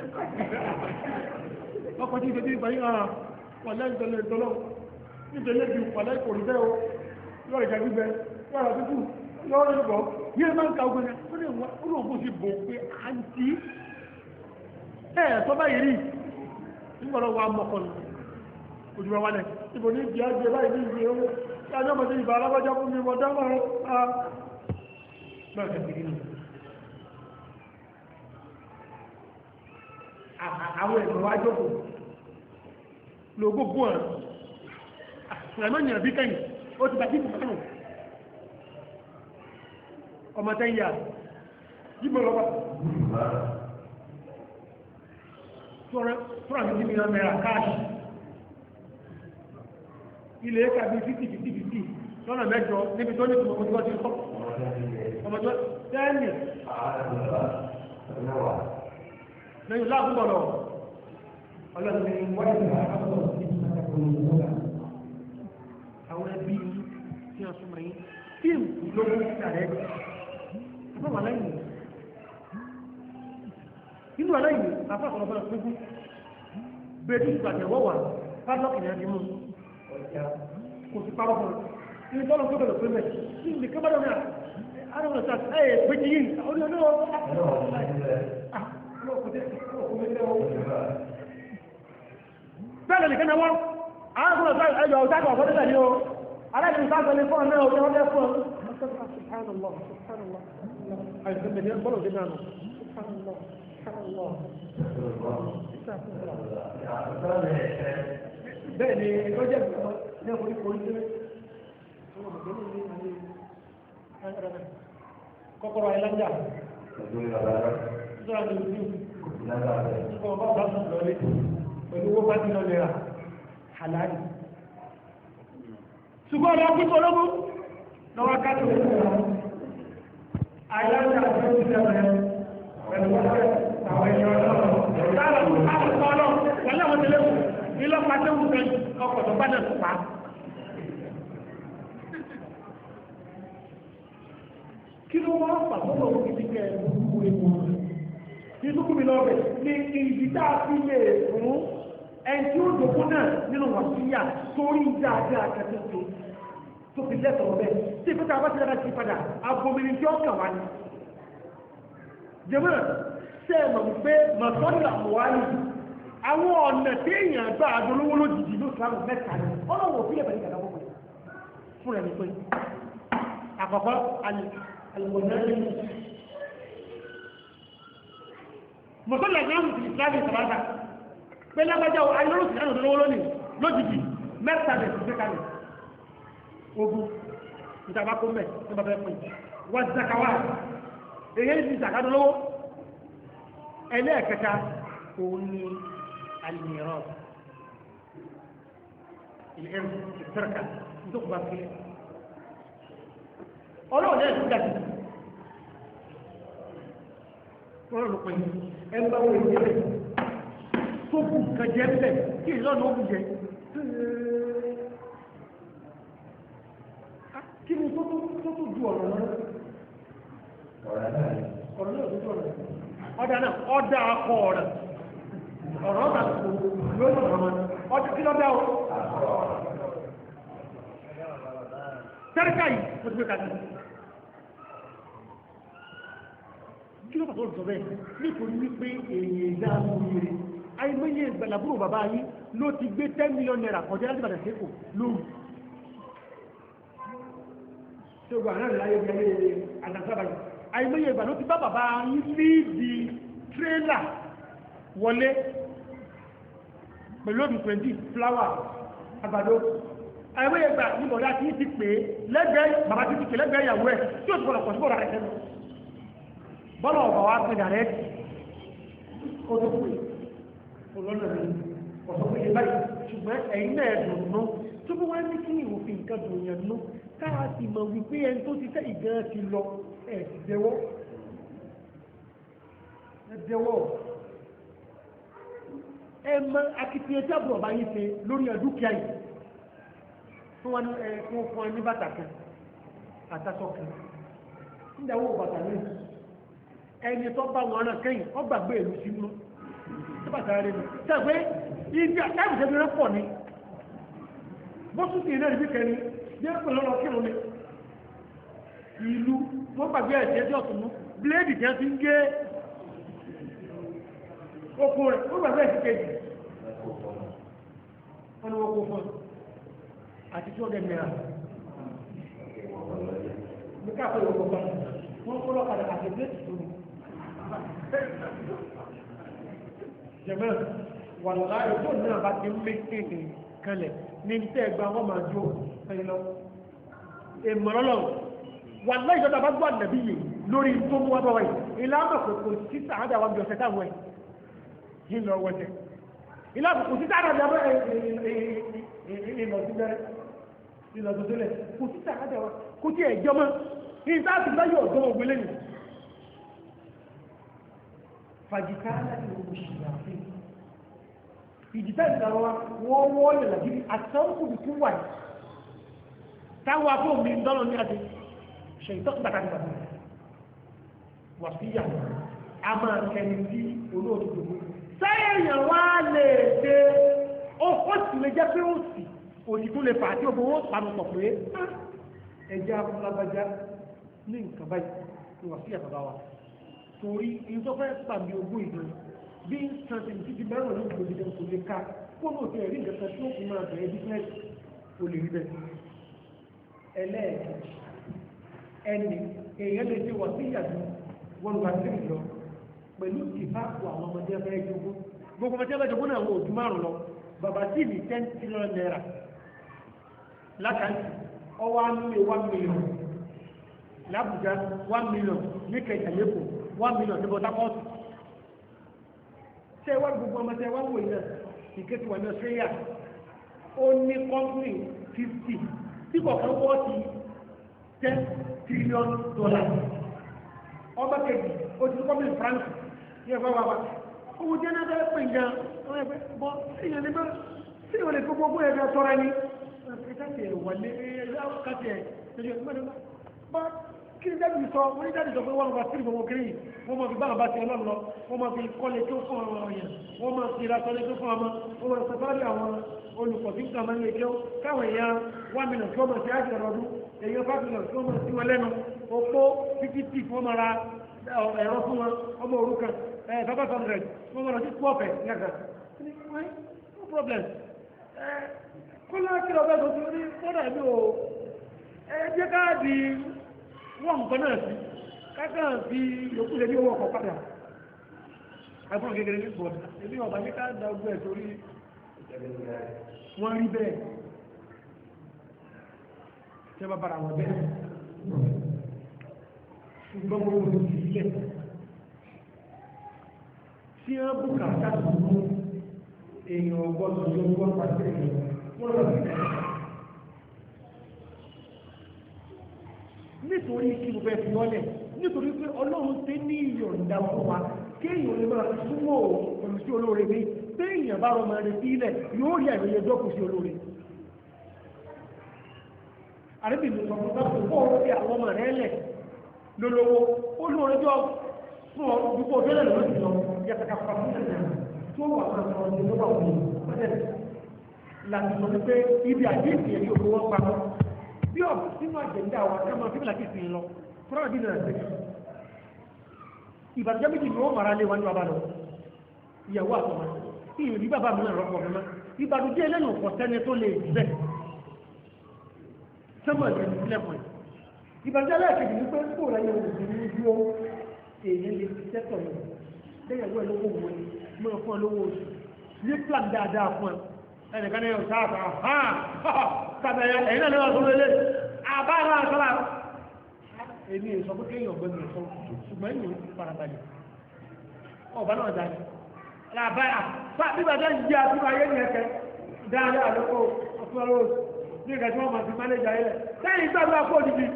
A: ọkọ̀ tí ìdẹ́bí ìgbà yìí wàlẹ́ ìtọ́lẹ̀ ìtọ́lọ́ nítorí bí wàlẹ́ ìkòrí bẹ́ o lọ́rọ̀ ìjà gbígbẹ lọ́rọ̀ tútù lọ́rọ̀ ìbọ̀ yẹ́ máa ń ka ogun ẹ̀ ó lè ògùn sí bò pé àǹtí ẹ̀ tó báyìí rí nígbọ̀rọ̀ wa mọ̀kànlá òjúwà wálẹ̀ ibò ní ìdí ajé báyìí ní ìdí owó tí a jọ́ mọ̀ sí ìbá alábọ́já fún mi mọ̀ dámọ̀ àwọn ẹ̀sùn wá jókòó lò gbogbo ọ̀rọ̀ ṣùgbọ́n yàn bí kẹ́yìn ó ti bá kí ìpàdánù ọmọ tẹ́yà yíbò lọ́wọ́ tó rà ní mílíọ̀nù náírà káàṣì ilé ẹ̀ka bí 50-50 lọ́nà mẹ́jọ níbi tó ní ìtumọ̀ ojú ọjọ́ ọmọdé tẹ́ẹ̀nì lẹ́yìn láàbùbọ̀lọ̀ ọlọ́dún wáyé àwọn ẹbí tí a súnmọ̀ yìí tí lógún ìtàrẹ́ àbọ̀wà lẹ́yìn nínú aláìní àfáàkọ̀lọ́ bá gbogbo bẹ̀rẹ̀ ìgbàjẹ̀wọ́ wà pádlọ́kì ní ẹni mú kò sí pàwọ́ fún ní tọ́lọ̀ tó bẹ̀rẹ̀ pẹ́lẹ̀ ní ìdíkẹ́ bá dọ́nà àwọn ọ̀sán ẹ̀ gbẹ́jì yìí orí bẹ́ẹ̀ nìkan náà wọ́n àwọn ọ̀sán ẹjọ́ ọ̀sáàkọ̀ ọ̀fọ́dẹ́lẹ̀ ní o aláìní sáàkọ̀ ní fún ọ̀nà ọ̀dẹ́ ọ̀dẹ́ fún subhanallah subhanallah àìsàn bẹ̀rẹ̀ bọ́lọ̀ dé náà subhanallah bẹ́ẹ̀ ni ẹjọ́ jẹ́ ìgbà ní ọkọ̀ ní orí tẹ́lẹ̀ kọ́kọ́rọ́ ẹlẹ́jà ìjọba ní ojú ìkọ̀ bá bá sùn lọlé pẹ̀lú owó bá ti lọ lẹ́ra halali ṣùgbọ́n ọ̀dọ́ pípọ̀ lọ́gbọ́ lọ́wọ́ káàkiri àyájá àti ìjọba pẹ̀lú àwọn ènìyàn ọlọ́rọ̀ ìlọ́pàá tó ń fẹ́ ọkọ̀ tó bá náà pa. Kí ló wá pàtàkì òun ti kẹ́ ẹ̀rù ewu? Ìdúkú mi lọ bẹ̀ ní ìdí tá a fi lè fún ẹni tí ó dòkó náà nínú wàsíyà torí dáadáa kẹtẹ́tẹ́ tó fi lẹ́tọ̀ọ́ bẹ́ẹ̀. Tí ìfẹ́ta bá ti dára sí padà, abominí tí ó kàn wá ní. Jẹ́mọ́ ṣe é mọ̀ wípé màtọ́lá mọ̀wáyé àwọn ọ̀nà tí èèyàn gbà adolówó lójijì ló sàrò mẹ́ta ní ọlọ́wọ̀ òfin ẹ̀bẹ̀ nígbàdá gbogbo fún ẹni pé àkọ́kọ́ alìmọ̀lẹ́rin mọ̀sọ́lá náà ti ìsìláàmì ìsàbáta pé lágbàjá ayélujára sí adolówó lónìí lójijì mẹ́ta bẹ̀ sí kalẹ̀ ogun ìtàbákó mẹ́ ní bàbá ẹ̀pẹ́ wọ́n zakawa èyí ti ìsàkádolówó ẹlẹ́ẹ̀kẹta òun ni الميراث الارث التركه تقبل فيه ọlọ́run náà ti dájú wọ́n rò pé ẹgbẹ́ owó ìjẹ́ tó kù nǹkan jẹ́ bẹ̀ kí ìlọ́nà ó jẹ́ kí ni tó ju ọ̀rọ̀ lọ́rọ̀ ọ̀rọ̀ náà tó ju ọ̀rọ̀ ọ̀dà náà ọ̀dà akọ ọ̀rọ̀ ọ̀rọ̀ ọ̀gá lórí ọ̀rọ̀ ọjọ́ kí ló dá o tẹ́ríkà yìí ó ti gbé kàdé kí ló pàtó ọ̀dọ̀ bẹ́ẹ̀ nítorí wípé èèyàn ìdá oríire àìmọye ìgbàlàbúrò bàbá yìí ló ti gbé 10 million naira kọjá láti bàtà sẹ́kù lóru tí ó gbà náà láyé bí ayé àgbàsábà yìí àìmọye ìgbà ló ti bá bàbá yìí líìdì tírélà wọlé pẹ̀lú òbí 20 flower àgbàdo àìwé ẹgbà ní bọ̀dá tí ti pè lẹ́gbẹ̀ẹ́ bàbá tí ti pè lẹ́gbẹ̀ẹ́ ìyàwó ẹ̀ tí ó ti bọ̀lọ̀ pọ̀sí bọ̀dá rẹ̀ tẹ́lú bọ́lọ̀ ọ̀bà wá pẹ̀ dàrẹ́ ó tó pè olóòrùn rẹ̀ ọ̀sọ̀ pé báyìí ṣùgbọ́n ẹ̀yìn náà ẹ̀dùn nú tó bí wọ́n ní kí ìwòfin nǹkan dùn yẹn nú káà sì mọ̀ wípé ẹni tó ti tẹ́ ìgan ti lọ ẹ̀ ti dẹwọ́ ẹmọ akitiyan tí àbúrò bá yí ṣe lórí ẹdúkìá yìí fún wọn ní bàtà kan àtàṣọ kan nígbàwó bàtà ní ẹni tó bá wọn náà kẹ́yìn ọ gbàgbé ìlú sínú tí bàtà rẹ̀ nù tẹ́gbẹ́ ibi àtàbùsẹ̀ rẹ̀ pọ̀ ní bọ́sùn sí ilé ìbí kẹrin ní ẹ̀pẹ̀ lọ́rọ̀ kírun ní ìlú wọ́n gbàgbé ẹ̀jẹ̀ tí ọ̀tún mú bléèdì tí wọ́n ti ń gé oko rẹ̀ ó gbàgbé ẹ̀sì kejì wọ́n ni wọ́n kó fún àti tí ó dẹ̀ mẹ́ra ní káàkiri ìwọ̀n kan wọ́n kó lọ́kàdà àti bléèdì tó ní jẹ̀mẹ́ wà láàrín tó náà bá ti ń lé kéèkì kanlẹ̀ ní tẹ́ ẹgbà wọ́n máa jó ẹni lọ èmọ̀lọ́lọ́ wà láì jọba bá gbọ́ àdàbí yìí lórí tó mú wá bọ́ wáyìí ìlànà kò sí sàádà wà bí ọ̀sẹ̀ táwọn ẹ̀ yìí lọ wọ́jẹ́ ìlànà kò sí sàádà wà ìlọ tó tẹ́lẹ̀ kò sí sàádà wà kò tí ẹ̀jọ́ mọ́ ní ìsáàtì láyé ọ̀dọ́ ògbélé nì fàjìká láti gbogbo ṣìyàfẹ́ ìjìtá ìdára wa wọ́n wọ́n lè làjí àtàkùn tó wà táwọn afọ́ mi dọ́nà ní àti ṣe ìtọ́kùnbàtà nígbà wà sí ìyàwó a máa kẹni sí olóòtú gbogbo sẹ́yìn wá lè ṣe ó sì lè jẹ́ pé ó sì òsì tó lè fà á tí ogun ó pàmò pọ̀ pé ẹjẹ́ afúnlágbájá ní nǹkan báyìí ni wà sí àbàbá wa torí ìtọ́fẹ́ pàmì ogún ìdán bí sàntìn títí mẹ́rùn ní gbogbo ìdán kò lè ká kó ní òtún ẹ̀rí nǹkan tí ó fi máa bẹ̀rẹ̀ bísínẹ́sì ó lè rí bẹ́ẹ̀ ẹlẹ́ẹ̀kejì ẹni èèyàn lè ṣe wà sí ìyàdú wọn wà sí ìlọ pẹ̀lú ìfáàkù àwọn ọmọdé ẹgbẹ́ ẹjọ́gbó gbogbo ọmọdé ẹgbẹ́ ẹjọ́gbó náà wọ ojú márùn lọ bàbá sí ní 10 trillion naira lákàntì ọwọ́ anúlé 1 million l'Àbújá 1 million ní Kẹjà lẹ́kọ̀ọ́ 1 million ní Port Harcourt ṣé wá gbogbo ọmọdé wá wò iná ìkéjì wà ní Australia ó ní company 50 tí kọ̀ọ̀kan wọ́ ti 10 trillion dollars ọba kejì ó ti company France ní ẹgbẹ́ wa wa owó jẹ́ náà bẹ́ẹ̀ pè ń gan ọmọ ẹgbẹ́ bọ́ èèyàn ní bẹ́ẹ̀ sí ìwọ̀n lè kó gbogbo ẹgbẹ́ tọ́ra ní káṣí ẹ̀ wà lé káṣí ẹ̀ lójú ẹ̀ mọ́tò kí ni dájú sọ wọ́n ní dájú sọ pé wọ́n wá sí ìgbòho kiri wọ́n máa fi bá àbá ti ọlọ́run lọ wọ́n máa fi kọ́lé tó fún ọmọ ọ̀yàn wọ́n máa fi ra sọlé tó fún ọmọ wọ́n máa sọ sọ́ọ́lì àwọn olùkọ́ tí nǹkan máa ń lè kí ó káwọn èèyàn 1 million tí wọ́n máa ti ájì ọ̀rọ̀dún èèyàn 5 million tí wọ́n máa ti wọn lẹ́nu opó 50 tí wọ́n máa ra ẹ̀rọ fún wọn ọmọ òrukàn 500 wọ́n máa lọ sí pọ́ọ̀fẹ̀ lẹ́gà no problem kọ́lá kí lọ bẹ́ẹ̀ tó ti rí fọ́dà mi ò jẹ́ káàdì wọ́n nǹkan náà sí kákan fi yòókù lè ní owó ọkọ̀ padà agbọ́n gẹ́gẹ́rẹ́ ní bọ̀dá ebi ọba ní ká da ogun ẹ̀ torí wọ́n rí bẹ́ẹ̀ tẹ́ bá bára wọn bẹ́ẹ̀ ṣùgbọ́n wọ́n ló ti ilẹ̀ tí wọ́n bú kàtà tuntun èèyàn ọgbọ́dọ̀ yóò wọ́n pàṣẹ wọ́n lọ sí ẹ̀ nítorí kí mo fẹ́ fi ọlẹ̀ nítorí pé ọlọ́run tẹ́ ní ìyọ̀ǹda fún wa kéèyàn lè máa súnmọ́ òun sí olóore mi téèyàn bá rọmọ rẹ̀ sí ilẹ̀ yóò rí àìròyìn ẹjọ́ kù sí olóore àrẹ́bìnrin sọ fún sáfù fún ọ̀rọ̀ sí àwọn ọmọ rẹ̀ lẹ̀ lólówó olóore jọ fún ọ dúpọ̀ tẹ́lẹ̀ lọ́wọ́ sí lọ yàtàkà fún ẹ̀sẹ̀ tó wà fún ọ̀rọ̀ sí lọ́wọ́ àwọn ọmọ láti sọ pé ibi àdéhùn ẹ̀rí òkú wọn pamọ́ bí ọ̀ sínú àjẹ̀ndà wa ká máa fíbìlà kìí sìn lọ fúnra bí nàá sẹ́kì ìbàjẹ́ méjì ni wọ́n mara lé wa ní wàbá lọ ìyàwó àtọmọ ìyìn rí bàbá mi náà rọ́pò mímọ́ ìbàdújẹ́ ẹlẹ́nu ọ̀pọ̀ sẹ́ni tó lè bẹ̀ sẹ́mọ̀ ẹ̀ lẹ́kùn ẹ̀ ìbàjẹ́ aláàkejì ní pé kó láyé òṣèlú ní dúró èèyàn lè fi sẹ́tọ̀ yìí lẹ́yàwó ẹ̀ lówó wo ni mọ́ fún ọ lówó oṣù ní plan dáadáa fún ẹ ẹnìkan ní ọ̀sá àtà kàbẹ̀yà ẹ̀yìn náà lọ́wọ́ tó lélẹ̀ àbára àtọ́lá èmi èso pé kéèyàn ọ̀gbẹ́ni ẹ̀sọ́ ṣùgbọ́n èyí farabalẹ̀ ọ̀bá náà dáa làbáyà bíbàjá ń jẹ́ àtúbà ayé ní ẹ̀kẹ́ dáadáa lọ́kọ́ ọ̀fúnlọ́wọ́ ní ìgbà tí wọ́n mọ̀ sí mánéjà ilẹ̀ lẹ́yìn gbàgbà kó dìbì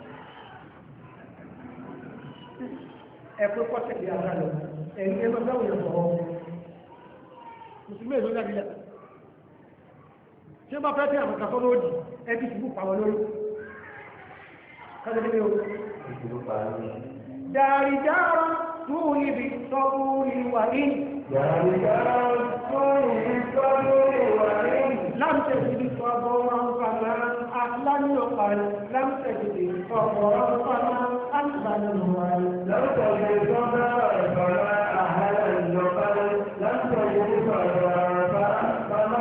A: ẹ̀kọ́ pọ́tẹ̀kì àrà lọ ẹ̀yìn ẹgbẹ́ bẹ́ẹ̀ wòye sọ̀rọ̀ mùsùlùmí èso jáde tí ó bá fẹ́ tí àwọn kàfọ́ lóòdì ẹbí ṣubú pàwọ́ lórí kájọ́dé o dàrídára tó níbi sọ́kú ìwà ní dàrídára tó níbi sọ́kú ìwà ní lámtẹ̀sìdì sọ́bọ̀rọ̀ fàmà àlánìyàn lámtẹ̀sìdì sọ́bọ̀rọ̀ fàmà àlánìyàn lámtẹ̀sìdì sọ́bọ̀rọ̀ fàmà àlánìyàn lámtẹ̀sìdì sọ́bọ̀rọ̀ fàmà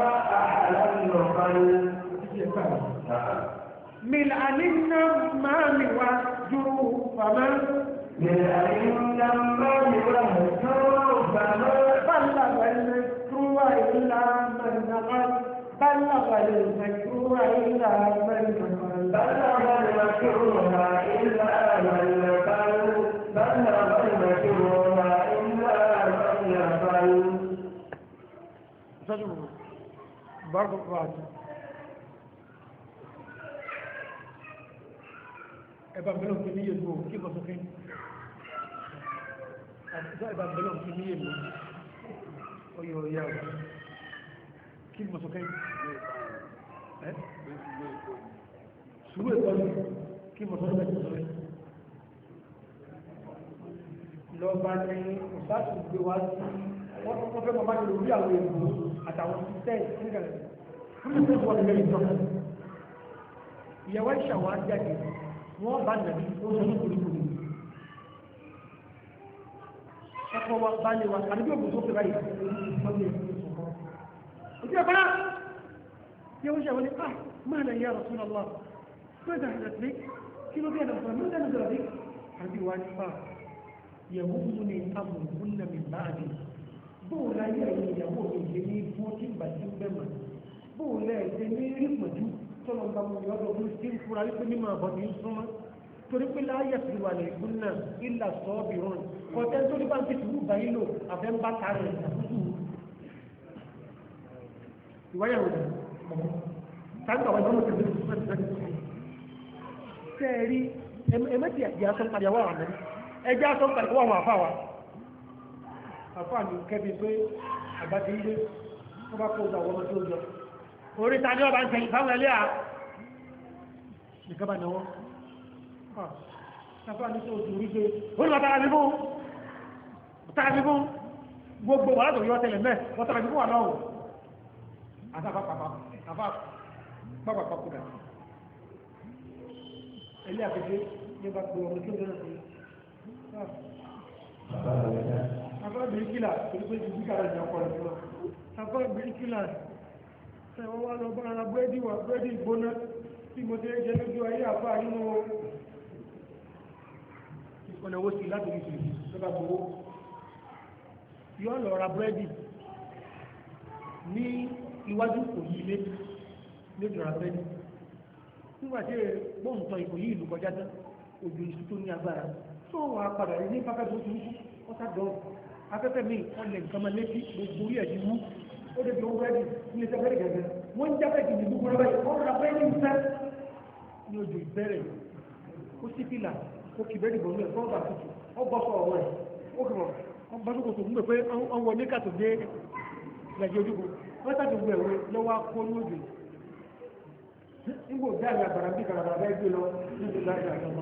A: من علمنا ما نوجه فما من علمنا ما نوجه فما بلغ المكروه إلا من نقل بلغ المكروه إلا من نقل بلغ المكروه إلا من نقل بلغ المكروه إلا من نقل بارك الله ẹ̀bà mẹ́lọ̀ kí ní èlò kí bọ̀ sókè àtìsá ẹ̀bà mẹ́lọ̀ kí ní èlò ọyọ̀ ọ̀yà ọ̀gá kí bọ̀ sókè ṣùgbọ́n ìtọ́jú kí bọ̀ sókè lọ bá ní ọ̀sáàtù gbé wá sí wọ́n fẹ́ mọ́ bá ní orí àwọn èèyàn àtàwọn tẹ́ẹ̀ nígbàlẹ̀ fún ìtọ́jú wọn lẹ́yìn tọ́ ìyàwó ìṣàwọ̀ á jáde wọ́n bá nàbí ó sọ ní kòríkòrí ọkọ̀ wa bá lè wa àdúgbò ògùn tó fẹ́ báyìí ojú ẹ̀bá tí ó ṣẹ̀wọ́n ní ah máa nà yà Rasulullah mẹ́ta ìdàtí kí ló bí ẹ̀nà fún mẹ́ta ìdàtí àbí wà ní fà yẹ̀wò mú ní amòhún náà mi bá mi bóò láyé ẹ̀yìn ìyàwó mi ṣe ní fún tí ìgbà tí ń bẹ̀ mọ̀ bóò lẹ́ẹ̀ṣẹ̀ ní rí pọ̀jù tọ́lọ̀ ń bá mu ní ọdọ̀ fún tí ń fura wípé mímọ̀ àbọ̀ ní súnmọ́ torí pé láyé fi wà lè gún náà ìlà sọ́ọ̀bì rán kọ̀tẹ́ tó ní bá ń fi sùúrù báyìí lò àfẹ́ ń bá kárẹ̀ ìdàkúsù ìwáyà òdà táǹkà wà lọ́nà tẹ̀lé sẹ́ẹ̀rí ẹmẹ́tì àjẹ́ asọ́npadì àwọn àmì ẹjẹ́ asọ́npadì wọ́n àwọn àfáwà àfáà ní kẹ́bí pé àgbàtí ilé wọ́n bá kó ọgbà wọ́n tó lọ orí ta ní ọba ń tẹ̀yìn fáwọn ẹlẹ́ à nìkan bá náwọ́ àfáà ní tó oṣù orí pé ó ní wọ́tara bí fún gbogbo wà látòrí ọtẹlẹ̀ mẹ́ wọ́tara bí fún wà lọ́wọ́ àfáà pápákọ̀dà ilé àfẹ́fẹ́ ní bá gbọ́ ọmọ tí ó gẹ́rẹ́ sí afẹ́ bìríkìlà torí pé ti bíkàrà ìjọ ọkọ̀ rẹ̀ lọ afẹ́ bìríkìlà ẹ̀wọ́n wá lọ bá ara búrẹ́dì wà búrẹ́dì ìgbóná tí mo tẹ́ jẹ lójú ayé àfá nínú ìkọ̀nà owó sí láti rí sí tó bá gbowó yọ́ lọ ra búrẹ́dì ní iwájú kò yí ilé lójú ra búrẹ́dì nígbàtí gbóǹtọ̀ ìkò yí ìlú kọjá tán òjò ìṣú tó ní agbára tó wà padà ní pápá tó tún ọ́sàdọ̀ afẹ́fẹ́ mi wọ́n lè nǹkan mọ́ létí gbogbo orí ẹ̀dí wú ó dé bí ó rẹ́dì ní ẹsẹ̀ fẹ́rẹ̀ gẹ̀gẹ̀ wọ́n ń jábẹ́ jìnnì gbogbo rẹ̀ báyìí wọ́n rà bẹ́ẹ̀ ní ìfẹ́ ní ojú ìbẹ̀rẹ̀ ó sí pìlà ó kì bẹ́ẹ̀ dìbò nílẹ̀ fọ́ọ̀bà tuntun ó bọ́ sọ ọ̀rọ̀ ẹ̀ ó kì wọ́n ó bá sókòtò fún mi pé wọ́n wọ níkà tó dé ìlàjì ojúbo wọ́n sàtò gbogbo ẹ̀wọ̀ lọ́wọ́ akó ní ojú nígbò dáàbì àgbàrá bí kàràbà bẹ́ẹ̀ gbé lọ nígbò dáàbì àgbàrá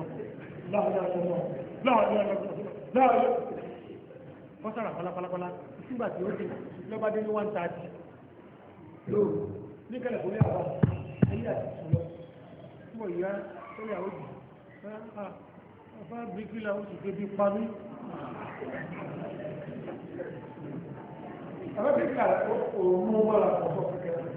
A: láàrín fọ́sára pálápálápálá nígbà tí ó dé lọ́bá dé ní 130 lóòrù ní kẹ́lẹ̀ kò ní àwọ̀ ayé àti ṣùlọ mọ̀ ìyá tó yà ó jù afá bíríkìlà ó sì débi pamí afá bíríkìlà òun mú wọ́n ọ̀pọ̀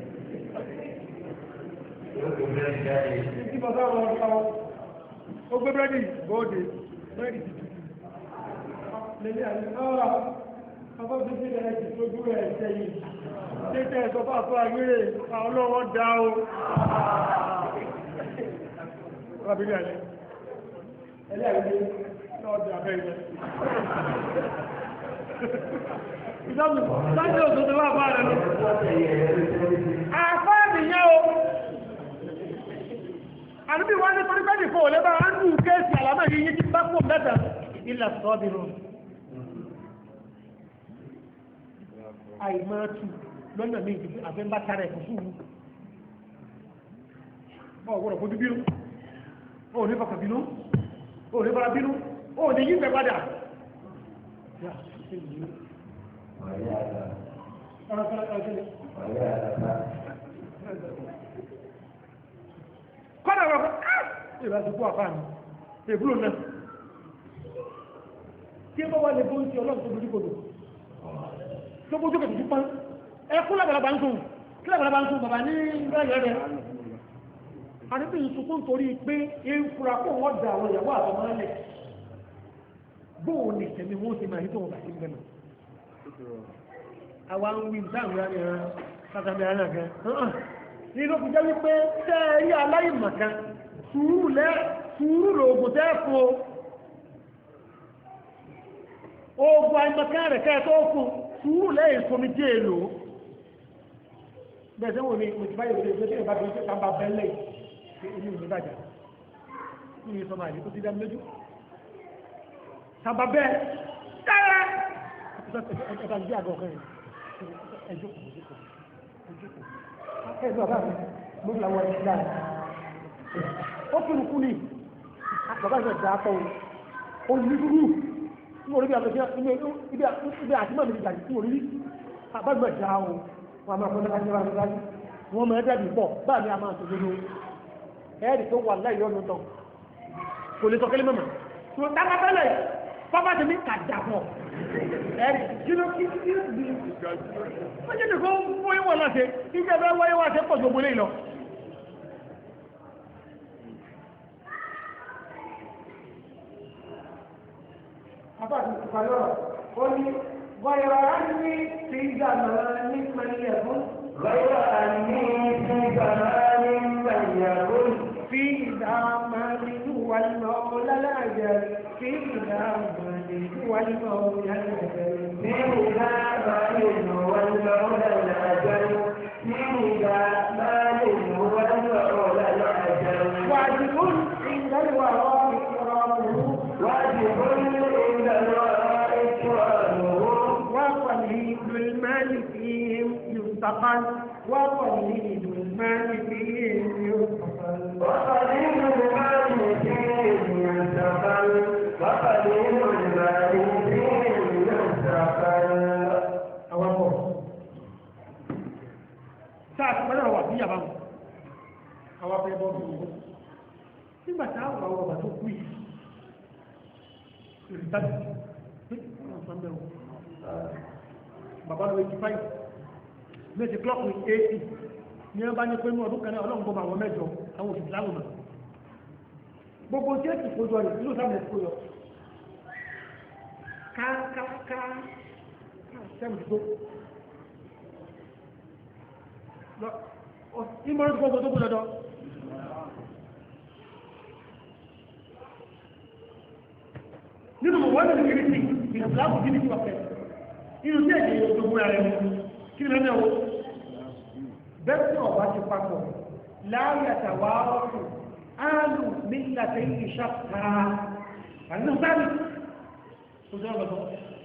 A: kẹ́kẹ́ ó gbé búrẹ́dì bóòdè búrẹ́dì lẹ́lẹ́ àti ọ̀pọ̀ tó ṣe lẹ́lẹ́ ti tó dúró ẹ̀ṣẹ́ yìí tẹ́tẹ́ ẹ̀sọ́ bá fún agbére ọlọ́wọ́ dá o rábílì àlẹ́ ẹlẹ́ àgbé lọ́ọ̀dẹ̀ abẹ́ ilẹ̀ ìdámi láti òṣèlú wà bá rẹ̀ lọ àfáà nìyẹn o àdúgbì wọ́n ní torí pẹ́lú ìfò olébà ń lù kéèsì àlámà yìí tí bá pò mẹ́ta ilẹ̀ sọ́bìrò àìmọ́tù lọ́nà méjì àfẹ́ ń bá tààrà ẹ̀kù fún ọgbọ̀rọ̀ fojú bínú ó ní fàkà bínú ó ní fara bínú ó ní yí pẹ̀ padà kọ́nà wọ́n fún ìbá ti kú àfáà ní èbúrò náà tí ó bá wà lè bó ń tí ọlọ́run tó bójú kodò tó bójú kẹtù pán ẹkú lábàlábà ń sùn kí lábàlábà ń sùn bàbá ní ìgbàyẹ̀ rẹ̀ àníbí ìsùnkún torí pé ìfura kó wọ́n dà àwọn ìyàwó àtọmọ́lẹ̀ bóò ní ìtẹ̀mí wọ́n ti máa ní tó wọ́n bá sí gbẹ̀mọ̀ àwọn ń wí ìdáhùn ẹran sátàmì ara gan ní ló fi jẹ́ wípé tẹ́ẹ̀rí aláìmọ̀kan sùúrù lòògùn tẹ́ẹ̀fún ogun àìmọ̀kan rẹ̀ kẹ́ẹ̀ tó fún sùúrù lẹ́yìn sọmi díẹ̀ èlò bẹ́ẹ̀ wọ́n ni mo ti báyìí òṣèlú tí ìbá bẹ̀rẹ̀ tó bá bẹ́ẹ̀lẹ̀ inú ìbájà ní ìsọmọ àìlú tó ti dá lójú tàbà bẹ́ẹ̀ kára ẹ̀ta ìdí àgọ́ ọ̀kan ẹjọ́ ẹ̀dọ́ bàbá mi mo fi àwọn ẹ̀ṣin dáa ó fi rúkú ní bàbá ìfẹ́ ìdá apọ̀ o ní dúró ní orí bí àtọ́jẹ́ ibi àtìmọ̀ mi ìgbà tí orí bàbá ìgbà ìdá o wọn a máa fọ́n lẹ́ka jẹ́ra nígbà wọn mọ̀ ẹ́dẹ́bì pọ̀ báà ní a máa tòjó ló ẹ̀ẹ́dì tó wà láì yọ́nu tán kò lè sọ kẹ́lẹ́ mọ̀mọ̀ tó dára tẹ́lẹ̀ bàbá ti ní kàdàpọ̀ ẹ̀ẹ́dì kí ló kí bí wọ́n jẹ́ nìkan fún ìwọ̀n láti ìgbẹ́ bẹ́ wáyé wá sí pọ̀ gbogbo lè lọ afáàtì ìpàdé ó ní wáyọ̀ á ní ti ìgbàmọ̀ ní pẹ̀lú ẹ̀fún
B: غير أني في زمان من يقول
A: في إدامة والمولى الأجل في إدامة والمولى الأجل
B: في زمان والمولى الأجل في زمان والمولى الأجل
A: واجب عند الوراء إكرامه
B: واجب عند الوراء إكرامه
A: وقليل المال فيهم يستقل وقليل المال فيهم يستقل
B: وقليل المال فيهم يستقل وقليل المال فيهم يستقل
A: أوامر ساعة ماذا هو في يابان أوامر بابا nígbà tí àwọn àwọn ọba tó kú yìí ìrìtàjì bàbá lọ 85 méjì clock ní 80 ní ọba ní pé ní ọdún kan náà ọlọ́run gbọmọ àwọn mẹ́jọ àwọn òṣìṣẹ́ láwọn mọ̀ gbogbo tí èsì kójọ rẹ̀ nínú sáàmì kójọ ká sẹ́mù tó ìmọ̀ràn tó gbogbo tó kú lọ́dọ̀ nínú mọ̀ wọ́n ní ìrísí ìrìnàmù kí ní kí wà fẹ́ inú tí èdè òṣogbo rẹ̀ mú kí ní lẹ́nà ó bẹ́ẹ̀ tí ọba ti papọ̀ láyàtà wà ọ́rùn áàlù nílàtẹ̀ ìṣàkà àdínú sáàbì tó jẹ́ ọlọ́dọ́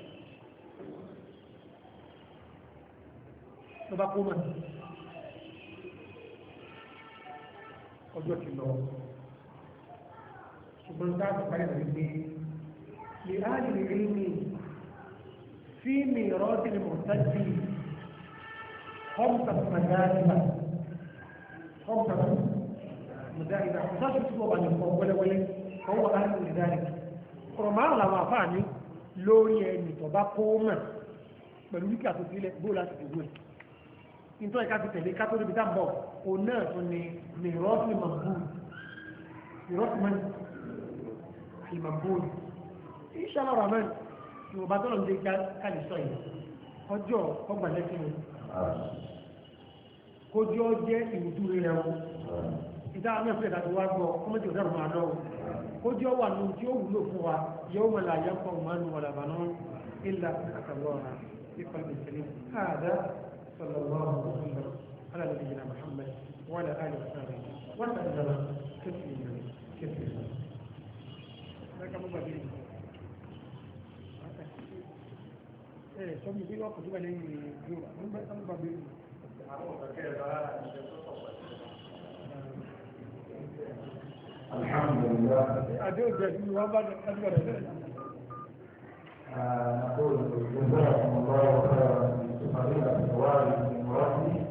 A: tó bá kó mọ̀ ọjọ́ ti lọ ṣùgbọ́n táàbù parí rẹ̀ gbé لأهل العلم في ميراث المرتد خمسة مذاهب خصاص السبب عن الفوق ولا هو أهل لذلك رمى على ما فعني lórí ẹni tó bá kó mọ̀ pẹ̀lú wíkà tó sílẹ̀ bó láti fi wé nítorí ẹ̀ka ti tẹ̀lé ká tó débi tá ń bọ̀ òun náà tún ni mìíràn ìmọ̀bùn inshallah rahman ni wọ́n bá tọ́lọ̀ ń dé káàlì sọ yìí ọjọ́ ọgbà lẹ́sìn mi kójú ọ jẹ́ ìrùjú rẹ̀ wọn ìdá mẹ́fẹ́ ìdájọ́ wá gbọ́ ọmọdé ọ̀dọ́ máa lọ kójú ọ wà nù tí ó wúlò fún wa yóò mọ̀ láyé ń pọ̀ mánu wà làbànú ilà àtàlọ́ra ìfọ̀ ìbìsẹ̀lẹ̀ هذا صلى الله وسلم على نبينا محمد وعلى آله وصحبه وسلم تسليما كثيرا لك مبادئ sọ́mi bí wọ́n kò túbọ̀ lẹ́yìn ìgbò nígbà bí
B: alhamdulillah
A: àdé òjò ìlú wọn bá dẹ̀ lẹ́yìn
B: نقول جزاكم الله خيرا بفضيلة الوالد من مرضي